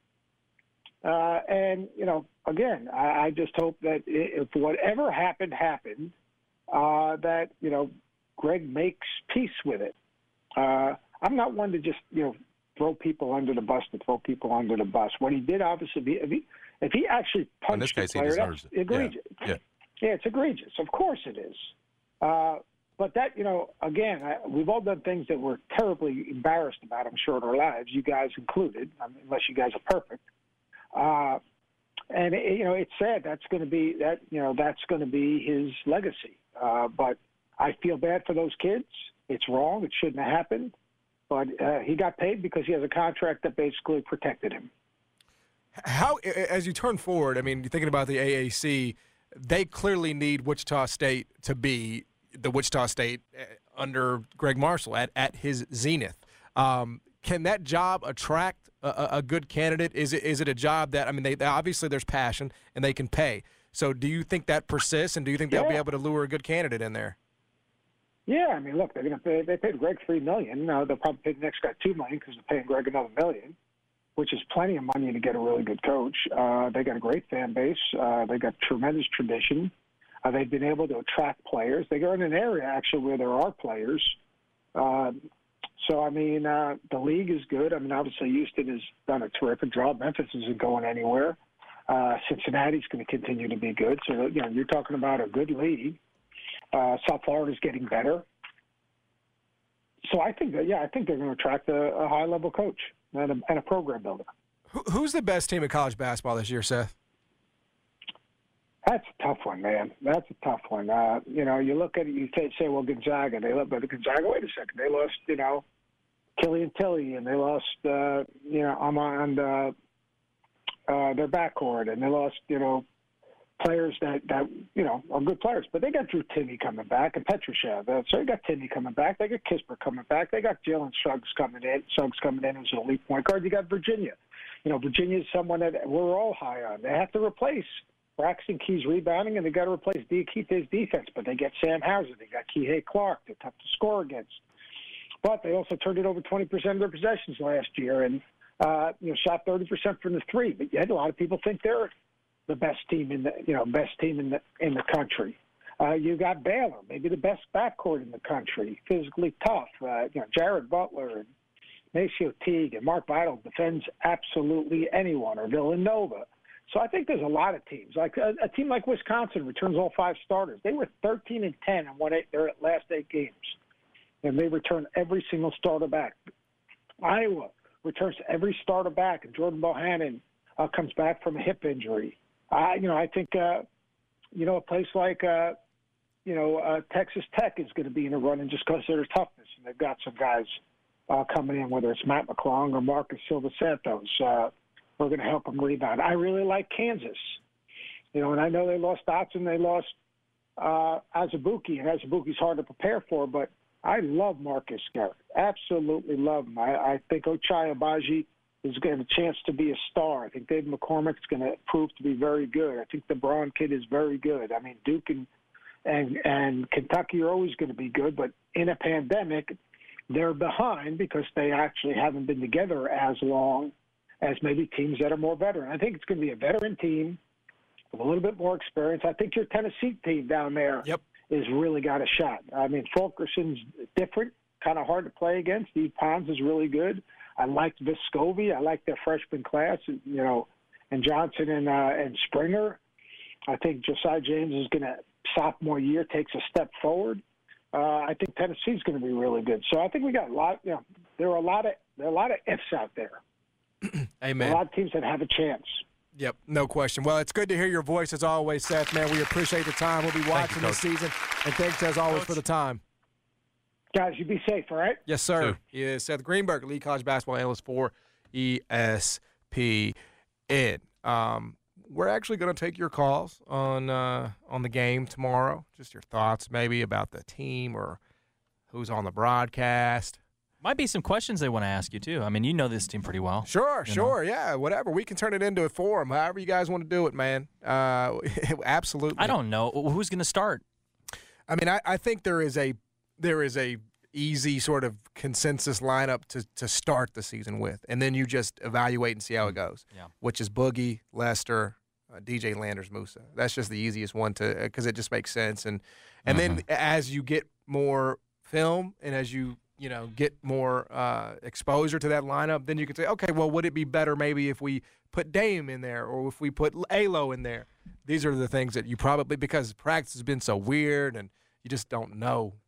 Uh, and, you know, again, I, I just hope that if whatever happened, happened, uh, that, you know, Greg makes peace with it. Uh, I'm not one to just, you know, throw people under the bus to throw people under the bus. What he did, obviously, if he, if he actually punched In this case, the player, he deserves that's it. egregious. Yeah. yeah. Yeah, it's egregious. Of course it is. Uh, but that, you know, again, I, we've all done things that we're terribly embarrassed about, I'm sure, in our lives, you guys included, I mean, unless you guys are perfect. Uh, and, it, you know, it's sad. That's going to be that, you know, that's going to be his legacy. Uh, but I feel bad for those kids. It's wrong. It shouldn't have happened. But uh, he got paid because he has a contract that basically protected him. How, as you turn forward, I mean, you're thinking about the A A C, they clearly need Wichita State to be the Wichita State under Greg Marshall at, at his zenith. Um, can that job attract a, a good candidate? Is it is it a job that, I mean, they obviously there's passion and they can pay. So do you think that persists, and do you think they'll yeah. be able to lure a good candidate in there? Yeah, I mean, look, they're going to pay. They paid Greg three million. Uh, they'll probably pay the next guy two million because they're paying Greg another million, which is plenty of money to get a really good coach. Uh, they got a great fan base. Uh, they got tremendous tradition. Uh, they've been able to attract players. They go in an area actually where there are players. Uh, so I mean, uh, the league is good. I mean, obviously Houston has done a terrific job. Memphis isn't going anywhere. Uh, Cincinnati's going to continue to be good. So you know, you're talking about a good league. Uh, South Florida's getting better. So I think that, yeah, I think they're going to attract a, a high-level coach and a, and a program builder. Who, who's the best team in college basketball this year, Seth? That's a tough one, man. That's a tough one. Uh, you know, you look at it, you say, say well, Gonzaga. They but Gonzaga, wait a second. They lost, you know, Killian Tilly, and they lost, uh, you know, Armand, uh, uh, their backcourt, and they lost, you know, players that, that, you know, are good players. But they got Drew Timme coming back and Petrushev. Uh, so they got Timme coming back. They got Kispert coming back. They got Jalen Suggs coming in. Suggs coming in as an elite point guard. You got Virginia. You know, Virginia is someone that we're all high on. They have to replace Braxton Key's rebounding, and they got to replace Diakite's defense. But they get Sam Hauser. They got Kihei Clark. They're tough to score against. But they also turned it over twenty percent of their possessions last year and, uh, you know, shot thirty percent from the three. But yet a lot of people think they're the best team in the, you know, best team in the in the country. Uh, you got Baylor, maybe the best backcourt in the country, physically tough. Uh, you know, Jared Butler and Maceo Teague and Mark Vital defends absolutely anyone, or Villanova. So I think there's a lot of teams. Like a, a team like Wisconsin returns all five starters. They were thirteen and ten and won eight, their last eight games, and they return every single starter back. Iowa returns every starter back, and Jordan Bohannon uh, comes back from a hip injury. I, you know, I think, uh, you know, a place like, uh, you know, uh, Texas Tech is going to be in a run, and just because of their toughness, and they've got some guys uh, coming in, whether it's Matt McClung or Marcus Silva Santos, uh, who are going to help them rebound. I really like Kansas, you know, and I know they lost Dotson, they lost uh, Azubuike, and Azubuike's hard to prepare for, but I love Marcus Garrett, absolutely love him. I, I think Ochai Agbaji is going to have a chance to be a star. I think Dave McCormick's going to prove to be very good. I think the Braun kid is very good. I mean, Duke and and, and Kentucky are always going to be good, but in a pandemic, they're behind because they actually haven't been together as long as maybe teams that are more veteran. I think it's going to be a veteran team with a little bit more experience. I think your Tennessee team down there yep. is really got a shot. I mean, Fulkerson's different, kind of hard to play against. Steve Pons is really good. I liked Vescovi. I like their freshman class, you know, and Johnson and uh, and Springer. I think Josiah James is going to, sophomore year, takes a step forward. Uh, I think Tennessee's going to be really good. So I think we got a lot, you know, there are a lot of, there are a lot of ifs out there. Amen. A lot of teams that have a chance. Yep, no question. Well, it's good to hear your voice as always, Seth, man. We appreciate the time. We'll be watching you, this season. And thanks as always Coach. for the time. Guys, you be safe, all right? Yes, sir. Sure. He is Seth Greenberg, lead college basketball analyst for E S P N. Um, we're actually going to take your calls on uh, on the game tomorrow. Just your thoughts maybe about the team or who's on the broadcast. Might be some questions they want to ask you, too. I mean, you know this team pretty well. Sure, sure, know? yeah, whatever. We can turn it into a forum, however you guys want to do it, man. Uh, absolutely. I don't know. Who's going to start? I mean, I, I think there is a there is a easy sort of consensus lineup to, to start the season with, and then you just evaluate and see how it goes, yeah. which is Boogie, Lester, uh, D J Landers, Musa. That's just the easiest one to because it just makes sense. And, and mm-hmm. then as you get more film and as you – you know, get more uh, exposure to that lineup, then you can say, okay, well, would it be better maybe if we put Dame in there or if we put A L O in there? These are the things that you probably, because practice has been so weird and you just don't know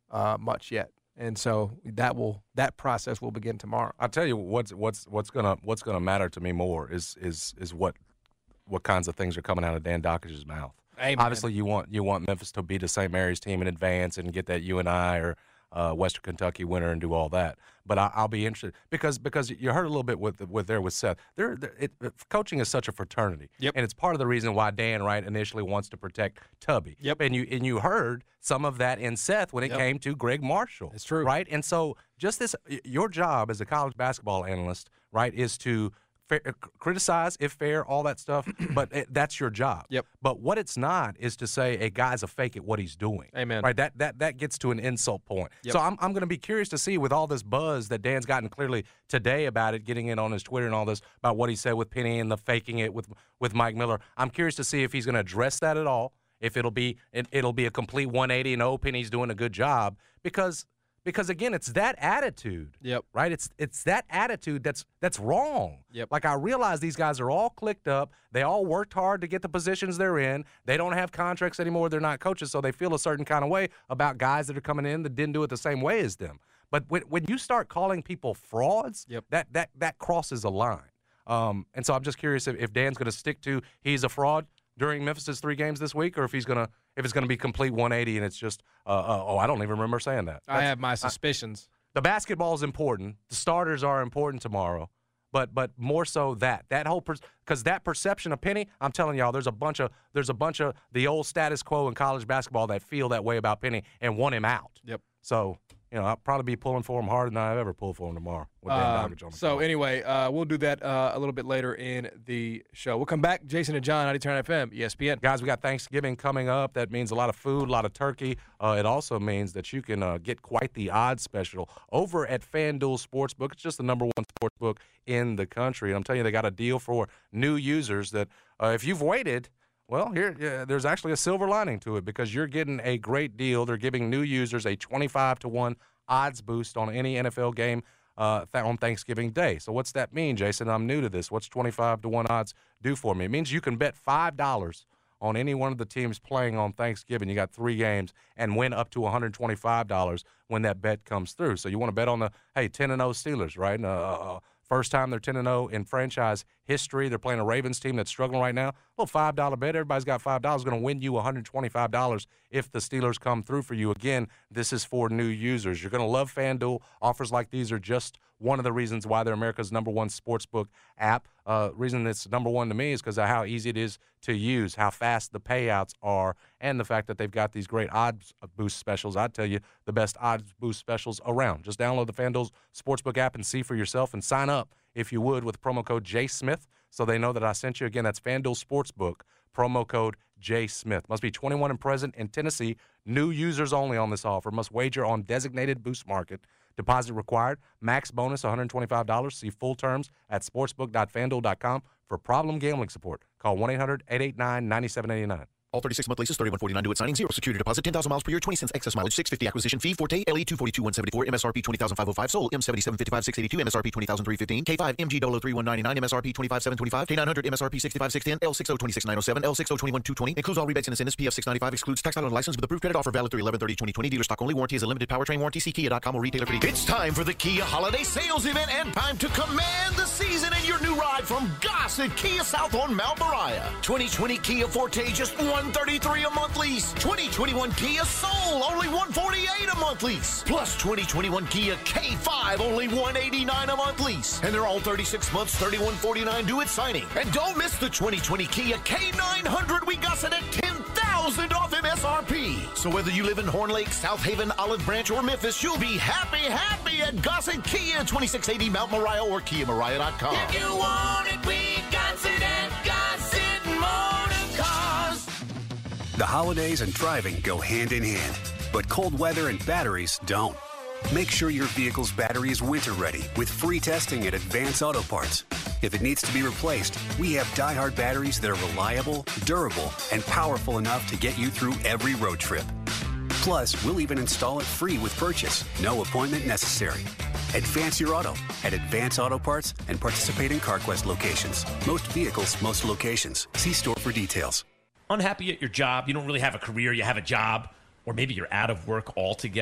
uh, much yet. And so that will that process will begin tomorrow. I'll tell you what's what's what's gonna what's gonna matter to me more is is is what what kinds of things are coming out of Dan Dockich's mouth. Amen. Obviously, you want you want Memphis to beat a Saint Mary's team in advance and get that U N I or uh, Western Kentucky winner and do all that. But I, I'll be interested because because you heard a little bit with with there with Seth. There, it, it, coaching is such a fraternity, yep. and it's part of the reason why Dan Wright initially wants to protect Tubby. Yep. And you and you heard some of that in Seth when it yep. came to Greg Marshall. It's true, right? And so just this, your job as a college basketball analyst, right, is to Fair, criticize if fair, all that stuff, but it, that's your job. Yep. But what it's not is to say a guy's a fake at what he's doing. Amen. Right. That that that gets to an insult point. Yep. So I'm I'm going to be curious to see with all this buzz that Dan's gotten clearly today about it, getting in on his Twitter and all this about what he said with Penny and the faking it with with Mike Miller. I'm curious to see if he's going to address that at all. If it'll be it, it'll be a complete one eighty and oh, Penny's doing a good job because. Because again, it's that attitude, yep. right? It's it's that attitude that's that's wrong. Yep. Like I realize these guys are all clicked up. They all worked hard to get the positions they're in. They don't have contracts anymore. They're not coaches, so they feel a certain kind of way about guys that are coming in that didn't do it the same way as them. But when when you start calling people frauds, yep. that that that crosses a line. Um, and so I'm just curious if, if Dan's going to stick to he's a fraud during Memphis's three games this week, or if he's going to if it's going to be complete one eighty and it's just uh, uh, oh I don't even remember saying that. That's, I have my suspicions. Uh, the basketball is important. The starters are important tomorrow, but but more so that that whole because per, that perception of Penny, I'm telling y'all, there's a bunch of there's a bunch of the old status quo in college basketball that feel that way about Penny and want him out. Yep. So. You know, I'll probably be pulling for him harder than I've ever pulled for him tomorrow. With Dan um, Dockich on the so call. anyway, uh, we'll do that uh, a little bit later in the show. We'll come back. Jason and John, ninety Turn F M, E S P N. Guys, we got Thanksgiving coming up. That means a lot of food, a lot of turkey. Uh, it also means that you can uh, get quite the odds special over at FanDuel Sportsbook. It's just the number one sportsbook in the country. And I'm telling you, they got a deal for new users that uh, if you've waited – well, here, yeah, there's actually a silver lining to it because you're getting a great deal. They're giving new users a twenty-five to one odds boost on any N F L game uh, th- on Thanksgiving Day. So what's that mean, Jason? I'm new to this. What's twenty-five to one odds do for me? It means you can bet five dollars on any one of the teams playing on Thanksgiving. You got three games and win up to one hundred twenty-five dollars when that bet comes through. So you want to bet on the, hey, ten and oh Steelers, right? Uh, uh, First time they're ten and oh in franchise history. They're playing a Ravens team that's struggling right now. A little five dollar bet. Everybody's got five dollars. Going to win you one hundred twenty-five dollars if the Steelers come through for you. Again, this is for new users. You're going to love FanDuel. Offers like these are just one of the reasons why they're America's number one sportsbook app. Uh, reason it's number one to me is because of how easy it is to use, how fast the payouts are, and the fact that they've got these great odds boost specials. I'd tell you the best odds boost specials around. Just download the FanDuel Sportsbook app and see for yourself and sign up, if you would, with promo code J Smith so they know that I sent you. Again, that's FanDuel Sportsbook, promo code J Smith. Must be twenty-one and present in Tennessee. New users only on this offer. Must wager on designated boost market. Deposit required. Max bonus one hundred twenty-five dollars. See full terms at sportsbook dot fanduel dot com for problem gambling support. Call one eight hundred eight eight nine nine seven eight nine. All thirty-six month leases, thirty-one forty-nine due at signing, zero security deposit, ten thousand miles per year, twenty cents excess mileage, six fifty acquisition fee, Forte, L E two forty-two one seventy-four, M S R P twenty thousand five hundred five, Soul, M seventy-seven fifty-five six eighty-two, M S R P twenty thousand three hundred fifteen, K five, M G double oh three one ninety-nine, M S R P twenty-five seven twenty-five, K nine hundred, M S R P sixty-five six ten, L six oh twenty-six nine oh seven, L six oh twenty-one two twenty, includes all rebates and incentives, P F six ninety-five, excludes tax title license with approved credit offer valid through eleven thirty twenty twenty, dealer stock only, warranty is a limited powertrain warranty, see Kia dot com or retailer for details. It's time for the Kia Holiday Sales Event and time to command the season in your new ride from Gossett Kia South on Mount Moriah. twenty twenty Kia Forte, just one hundred thirty-three dollars a month lease. twenty twenty-one Kia Soul, only one hundred forty-eight dollars a month lease. Plus twenty twenty-one Kia K five, only one hundred eighty-nine dollars a month lease. And they're all thirty-six months, thirty-one forty-nine due at signing. And don't miss the twenty twenty Kia K nine hundred. We got it at ten thousand dollars off M S R P. So whether you live in Horn Lake, South Haven, Olive Branch, or Memphis, you'll be happy, happy at Gossett Kia, twenty-six eighty Mount Moriah or Kia Moriah dot com. If you want it, we got it at Gossett Motor Cars. The holidays and driving go hand in hand, but cold weather and batteries don't. Make sure your vehicle's battery is winter ready with free testing at Advance Auto Parts. If it needs to be replaced, we have Die-Hard batteries that are reliable, durable, and powerful enough to get you through every road trip. Plus, we'll even install it free with purchase. No appointment necessary. Advance your auto at Advance Auto Parts and participating CarQuest locations. Most vehicles, most locations. See store for details. Unhappy at your job? You don't really have a career, you have a job. Or maybe you're out of work altogether.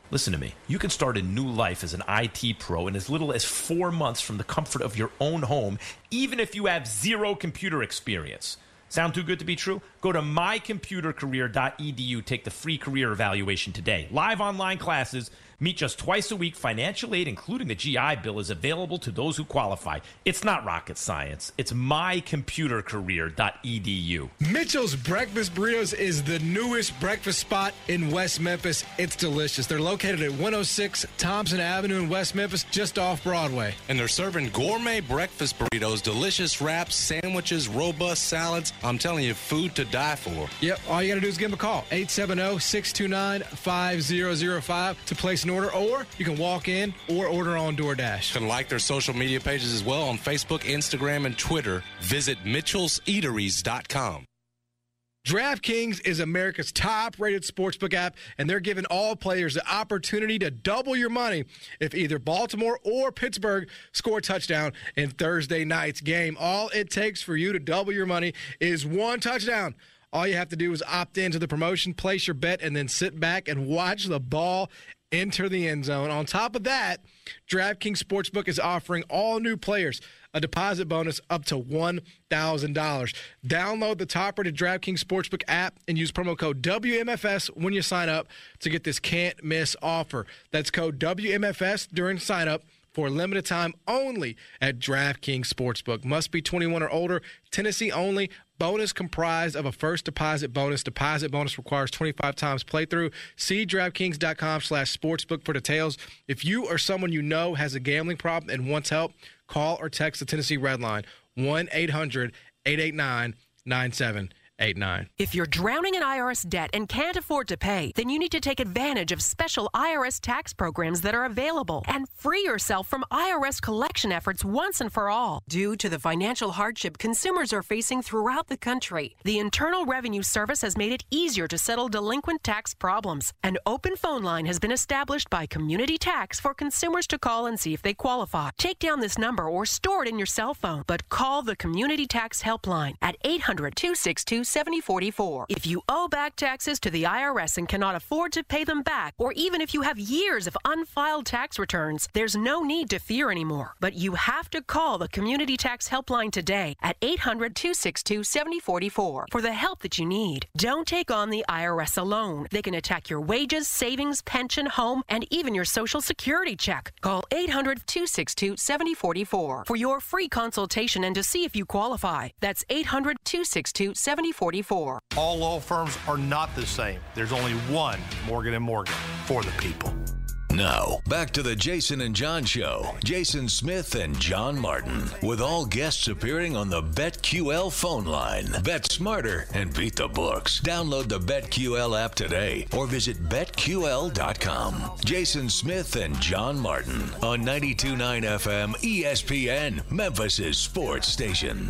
Listen to me. You can start a new life as an I T pro in as little as four months from the comfort of your own home, even if you have zero computer experience. Sound too good to be true? Go to my computer career dot e d u. Take the free career evaluation today. Live online classes. Meet just twice a week. Financial aid, including the G I Bill, is available to those who qualify. It's not rocket science. It's my computer career dot e d u. Mitchell's Breakfast Burritos is the newest breakfast spot in West Memphis. It's delicious. They're located at one oh six Thompson Avenue in West Memphis, just off Broadway. And they're serving gourmet breakfast burritos, delicious wraps, sandwiches, robust salads. I'm telling you, food to die for. Yep, all you got to do is give them a call, eight seven zero, six two nine, five zero zero five to place an order, or you can walk in or order on DoorDash. You can like their social media pages as well on Facebook, Instagram, and Twitter. Visit mitchells eateries dot com. DraftKings is America's top-rated sportsbook app, and they're giving all players the opportunity to double your money if either Baltimore or Pittsburgh score a touchdown in Thursday night's game. All it takes for you to double your money is one touchdown. All you have to do is opt into the promotion, place your bet, and then sit back and watch the ball enter the end zone. On top of that, DraftKings Sportsbook is offering all new players a deposit bonus up to one thousand dollars. Download the top-rated DraftKings Sportsbook app and use promo code W M F S when you sign up to get this can't-miss offer. That's code W M F S during sign-up for a limited time only at DraftKings Sportsbook. Must be twenty-one or older. Tennessee only. Bonus comprised of a first deposit bonus. Deposit bonus requires twenty-five times playthrough. See DraftKings dot com slash sportsbook for details. If you or someone you know has a gambling problem and wants help, call or text the Tennessee Red Line, one eight hundred, eight eight nine, nine seven eight nine. If you're drowning in I R S debt and can't afford to pay, then you need to take advantage of special I R S tax programs that are available and free yourself from I R S collection efforts once and for all. Due to the financial hardship consumers are facing throughout the country, the Internal Revenue Service has made it easier to settle delinquent tax problems. An open phone line has been established by Community Tax for consumers to call and see if they qualify. Take down this number or store it in your cell phone, but call the Community Tax Helpline at eight hundred, two six two, seven oh four four. If you owe back taxes to the I R S and cannot afford to pay them back, or even if you have years of unfiled tax returns, there's no need to fear anymore. But you have to call the Community Tax Helpline today at eight hundred, two six two, seven oh four four for the help that you need. Don't take on the I R S alone. They can attack your wages, savings, pension, home, and even your Social Security check. Call eight hundred, two six two, seven oh four four for your free consultation and to see if you qualify. That's eight hundred, two six two, seven oh four four. All law firms are not the same. There's only one Morgan and Morgan for the people. Now, back to the Jason and John Show. Jason Smith and John Martin, with all guests appearing on the BetQL phone line. Bet smarter and beat the books. Download the BetQL app today or visit bet Q L dot com. Jason Smith and John Martin on ninety-two point nine F M E S P N, Memphis' sports station.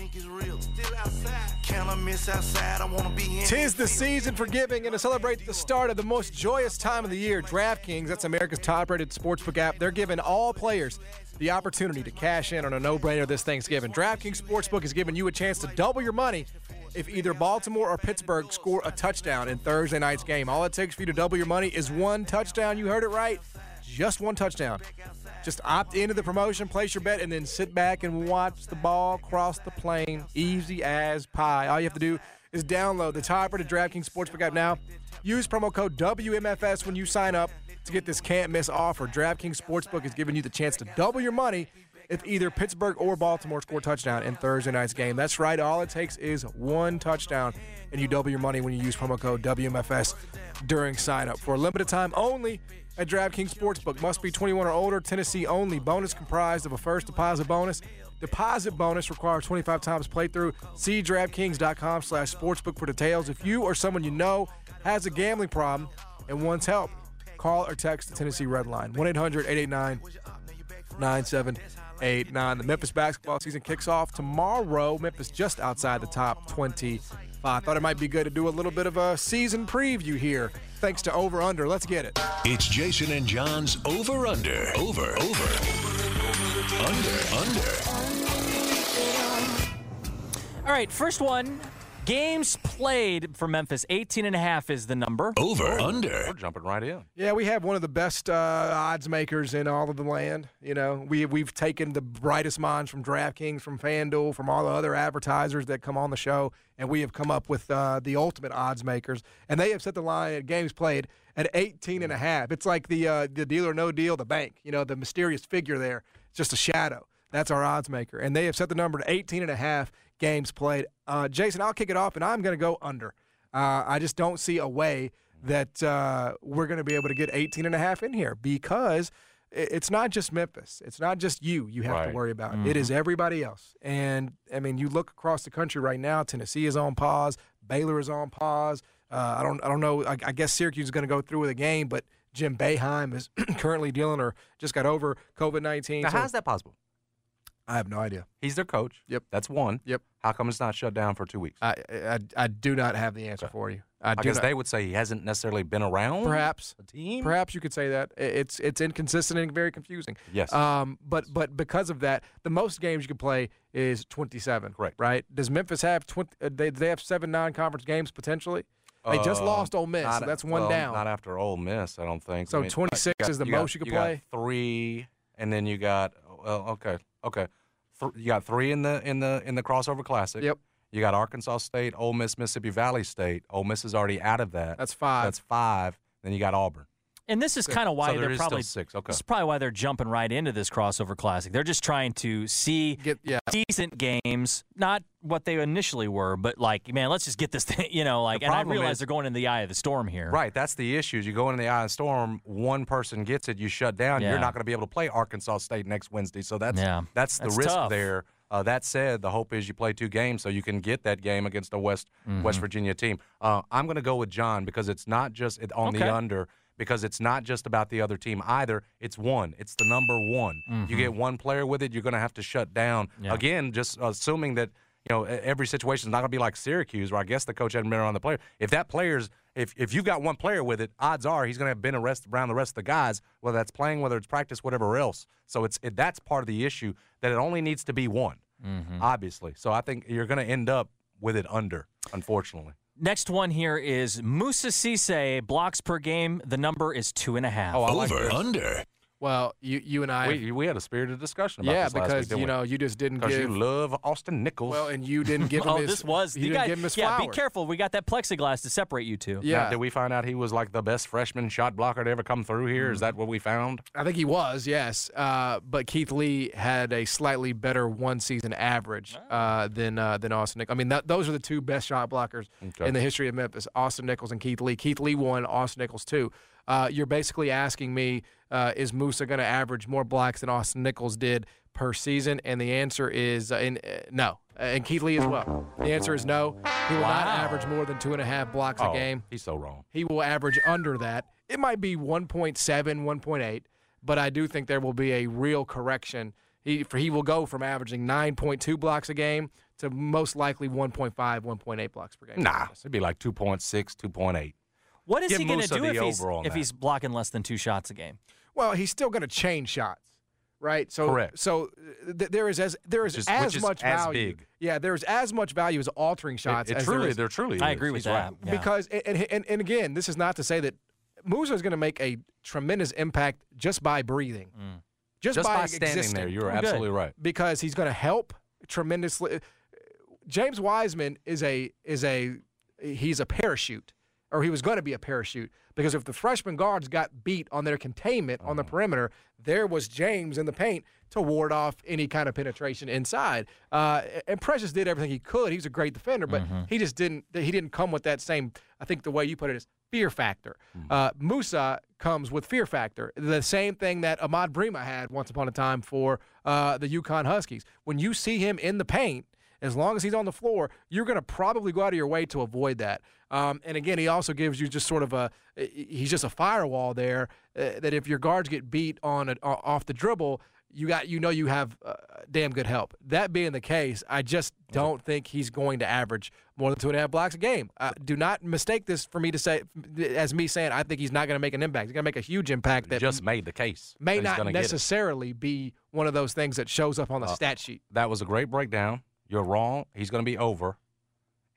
Tis the season for giving, and to celebrate the start of the most joyous time of the year, DraftKings, that's America's top-rated sportsbook app, they're giving all players the opportunity to cash in on a no-brainer this Thanksgiving. DraftKings Sportsbook is giving you a chance to double your money if either Baltimore or Pittsburgh score a touchdown in Thursday night's game. All it takes for you to double your money is one touchdown. You heard it right. Just one touchdown. Just opt into the promotion, place your bet, and then sit back and watch the ball cross the plane. Easy as pie. All you have to do is download the top-rated DraftKings Sportsbook app now. Use promo code W M F S when you sign up to get this can't-miss offer. DraftKings Sportsbook is giving you the chance to double your money if either Pittsburgh or Baltimore score a touchdown in Thursday night's game. That's right. All it takes is one touchdown, and you double your money when you use promo code W M F S during sign-up. For a limited time only at DraftKings Sportsbook. Must be twenty-one or older. Tennessee only. Bonus comprised of a first deposit bonus. Deposit bonus requires twenty-five times playthrough. See DraftKings dot com slash sportsbook for details. If you or someone you know has a gambling problem and wants help, call or text the Tennessee Red Line, one eight hundred, eight eight nine, nine seven eight nine. The Memphis basketball season kicks off tomorrow. Memphis just outside the top twenty-five. Thought it might be good to do a little bit of a season preview here, thanks to Over Under. Let's get it. It's Jason and John's Over Under. Over, over. Under, under. All right, first one. Games played for Memphis, eighteen and a half is the number. Over, under. We're jumping right in. Yeah, we have one of the best uh, odds makers in all of the land. You know, we we've taken the brightest minds from DraftKings, from FanDuel, from all the other advertisers that come on the show, and we have come up with uh, the ultimate odds makers. And they have set the line at games played at eighteen and a half. It's like the uh, the deal or no deal, the bank. You know, the mysterious figure there. It's just a shadow. That's our odds maker, and they have set the number to eighteen and a half games played. Uh, Jason, I'll kick it off, and I'm going to go under. Uh, I just don't see a way that uh, we're going to be able to get eighteen and a half in here because it's not just Memphis. It's not just you you have Right. to worry about. Mhm. It is everybody else. And, I mean, you look across the country right now, Tennessee is on pause. Baylor is on pause. Uh, I don't I don't know. I, I guess Syracuse is going to go through with a game, but Jim Boeheim is currently dealing or just got over COVID nineteen. Now, so how is that possible? I have no idea. He's their coach. Yep. That's one. Yep. How come it's not shut down for two weeks? I I, I do not have the answer for you. I, I do guess not. they would say he hasn't necessarily been around. Perhaps. The team. Perhaps you could say that. I- It's it's inconsistent and very confusing. Yes. Um. But but because of that, the most games you could play is twenty-seven. Correct. Right. Does Memphis have twenty? Uh, they they have seven non-conference games potentially. They just Uh, lost Ole Miss, not- so that's one well, down. Not after Ole Miss, I don't think. So I mean, twenty-six you got- is the you got- most you could got play? three, and then you got well, okay, okay. Th- you got three in the in the in the crossover classic. Yep. You got Arkansas State, Ole Miss, Mississippi Valley State. Ole Miss is already out of that. That's five. That's five. Then you got Auburn. And this is kind of why So there they're is still probably six, okay. This is probably why they're jumping right into this crossover classic. They're just trying to see Get yeah. decent games, not what they initially were, but like, man, let's just get this thing, you know, like. The And I problem realize is- they're going in the eye of the storm here. Right, that's the issue. You go into the eye of the storm, one person gets it, you shut down. Yeah. You're not going to be able to play Arkansas State next Wednesday. So that's Yeah. that's the That's risk tough. there. Uh, that said, the hope is you play two games so you can get that game against a West West Virginia team. Uh, I'm going to go with John because it's not just it, on Okay. the under because it's not just about the other team either. It's one. It's the number one. You get one player with it, you're going to have to shut down. Yeah. Again, just assuming that you know e- every situation is not going to be like Syracuse, where I guess the coach hadn't been around the player. If that player's if if you've got one player with it, odds are he's going to have been arrest, around the rest of the guys, whether that's playing, whether it's practice, whatever else. So it's it, that's part of the issue that it only needs to be one, obviously. So I think you're going to end up with it under, unfortunately. Next one here is Musa Cisse, blocks per game. The number is two and a half. Oh, I like Over, this. under. Well, you you and I. We, we had a spirited discussion about yeah, this last week, because didn't you we? know you just didn't Because give. you love Austin Nichols. well, and you didn't give him Oh, his. this was You you didn't got- give him his yeah. flowers. Be careful. We got that plexiglass to separate you two. Yeah. Now, did we find out he was like the best freshman shot blocker to ever come through here? Is that what we found? I think he was, yes. Uh, but Keith Lee had a slightly better one-season average uh, than uh, than Austin Nichols. I mean, that, those are the two best shot blockers Okay. in the history of Memphis: Austin Nichols and Keith Lee. Keith Lee won, Austin Nichols two. Uh, you're basically asking me, uh, is Musa going to average more blocks than Austin Nichols did per season? And the answer is uh, in, uh, no. Uh, and Keith Lee as well. The answer is no. He will not Wow. average more than two and a half blocks Oh, a game. he's so wrong. He will average under that. It might be one point seven, one point eight, but I do think there will be a real correction. He for he will go from averaging nine point two blocks a game to most likely one point five, one point eight blocks per game. Nah, it'd be like two point six, two point eight. What is Give he going to Musa do the if he's over on if that. he's blocking less than two shots a game? Well, he's still going to chain shots, right? So Correct. So uh, th- there is as there is Which is- as which is much as value. big. Yeah, there is as much value as altering shots It, it as truly, there is. there truly I is. agree with He's that. right. Yeah. Because and, and and again, this is not to say that Musa is going to make a tremendous impact just by breathing, just, Just by, by standing existing. there, you're Good. absolutely right. Because he's going to help tremendously. James Wiseman is a is a he's a parachute, or he was going to be a parachute, because if the freshman guards got beat on their containment on the perimeter, there was James in the paint to ward off any kind of penetration inside. Uh, and Precious did everything he could. He was a great defender, but he just didn't. He didn't come with that same. I think the way you put it is fear factor. Uh, Musa comes with fear factor. The same thing that Ahmad Brima had once upon a time for uh, the UConn Huskies. When you see him in the paint, as long as he's on the floor, you're going to probably go out of your way to avoid that. Um, and again, he also gives you just sort of a – he's just a firewall there uh, that if your guards get beat on a, off the dribble, you got you know you have uh, damn good help. That being the case, I just don't think he's going to average more than two and a half blocks a game. Uh, do not mistake this for me to say as me saying I think he's not going to make an impact. He's going to make a huge impact that Just made the case. may that he's not gonna get it. necessarily be one of those things that shows up on the Uh, stat sheet. That was a great breakdown. You're wrong. He's going to be over.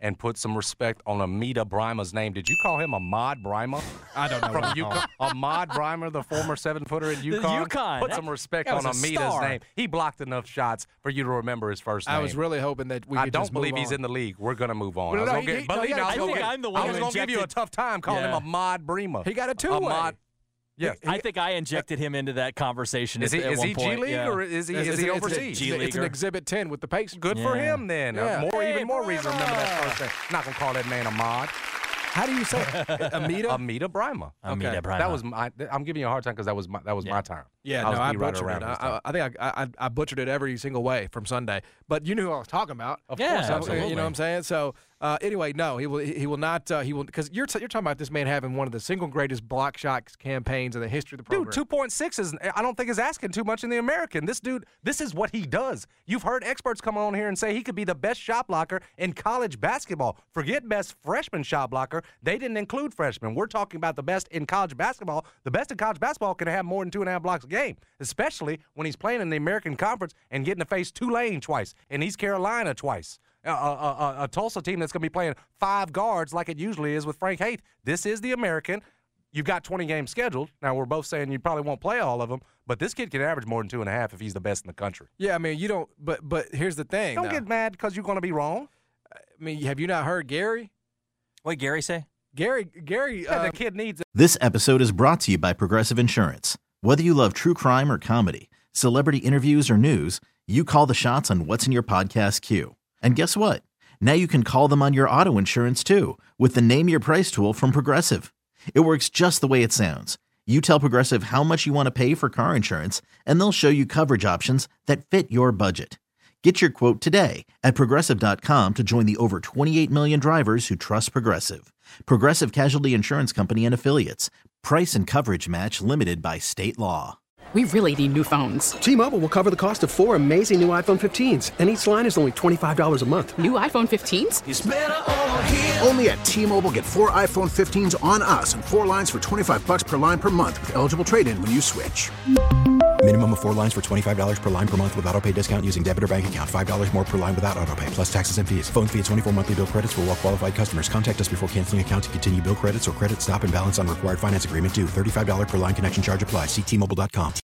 and put some respect on Amida Brima's name. Did you call him Ahmad Brima? I don't know. From what UConn. Ahmad Brima, the former seven-footer at UConn. UConn. Put some respect That on was a Amida's star. name. He blocked enough shots for you to remember his first name. I was really hoping that we I could don't just move believe he's on. in the league. We're going to move on. Well, I was no, gonna he- get- he- no, believe he me, got I was a gonna two-way. get- I think I'm the one I was who going to give you a injected- tough time calling Yeah. him Ahmad Brima. He got a two-way. Ahmad. Yes. I think I injected him into that conversation. Is at, he, at is one he G point. League yeah. or is he, It's- is it's- he it's- overseas? It's, it's an exhibit ten with the Pacers. Good for Yeah. him then. Uh, Yeah. more, Hey, even more reason to remember that Brima. first name. Not going to call that man Ahmad. How do you say it? Amida? Amida Brima. Amida Okay. Brima. That was my. I'm giving you a hard time because that was my, that was my time. Yeah, I was no, I beat right butchered around it. this I, time. I, I think I, I, I butchered it every single way from Sunday. But you knew who I was talking about. Of Yeah, course, So, absolutely. you know what I'm saying? So uh, anyway, no, he will. He, he will not. Uh, he will because you're t- you're talking about this man having one of the single greatest block shot campaigns in the history of the program. Dude, two point six is, I don't think is asking too much in the American. This dude, this is what he does. You've heard experts come on here and say he could be the best shot blocker in college basketball. Forget best freshman shot blocker. They didn't include freshmen. We're talking about the best in college basketball. The best in college basketball can have more than two and a half blocks a game, especially when he's playing in the American Conference and getting to face Tulane twice and East Carolina twice. A, a, a, a Tulsa team that's going to be playing five guards like it usually is with Frank Haith. This is the American. You've got twenty games scheduled. Now, we're both saying you probably won't play all of them, but this kid can average more than two and a half if he's the best in the country. Yeah, I mean you don't. But but here's the thing. Don't though. get mad because you're going to be wrong. I mean, have you not heard Gary? What did Gary say? Gary Gary. Yeah, Uh, the kid needs it. This episode is brought to you by Progressive Insurance. Whether you love true crime or comedy, celebrity interviews or news, you call the shots on what's in your podcast queue. And guess what? Now you can call them on your auto insurance too with the Name Your Price tool from Progressive. It works just the way it sounds. You tell Progressive how much you want to pay for car insurance, and they'll show you coverage options that fit your budget. Get your quote today at Progressive dot com to join the over twenty-eight million drivers who trust Progressive. Progressive Casualty Insurance Company and Affiliates. Price and coverage match limited by state law. We really need new phones. T-Mobile will cover the cost of four amazing new iPhone fifteens, and each line is only twenty-five dollars a month. New iPhone fifteens? It's better over here. Only at T-Mobile, get four iPhone fifteens on us and four lines for twenty-five bucks per line per month with eligible trade-in when you switch. Minimum of four lines for twenty-five dollars per line per month with autopay discount using debit or bank account. five dollars more per line without autopay, plus taxes and fees. Phone fee at twenty-four monthly bill credits for well-qualified customers. Contact us before canceling account to continue bill credits or credit stop and balance on required finance agreement due. thirty-five dollars per line connection charge applies. See T Mobile dot com.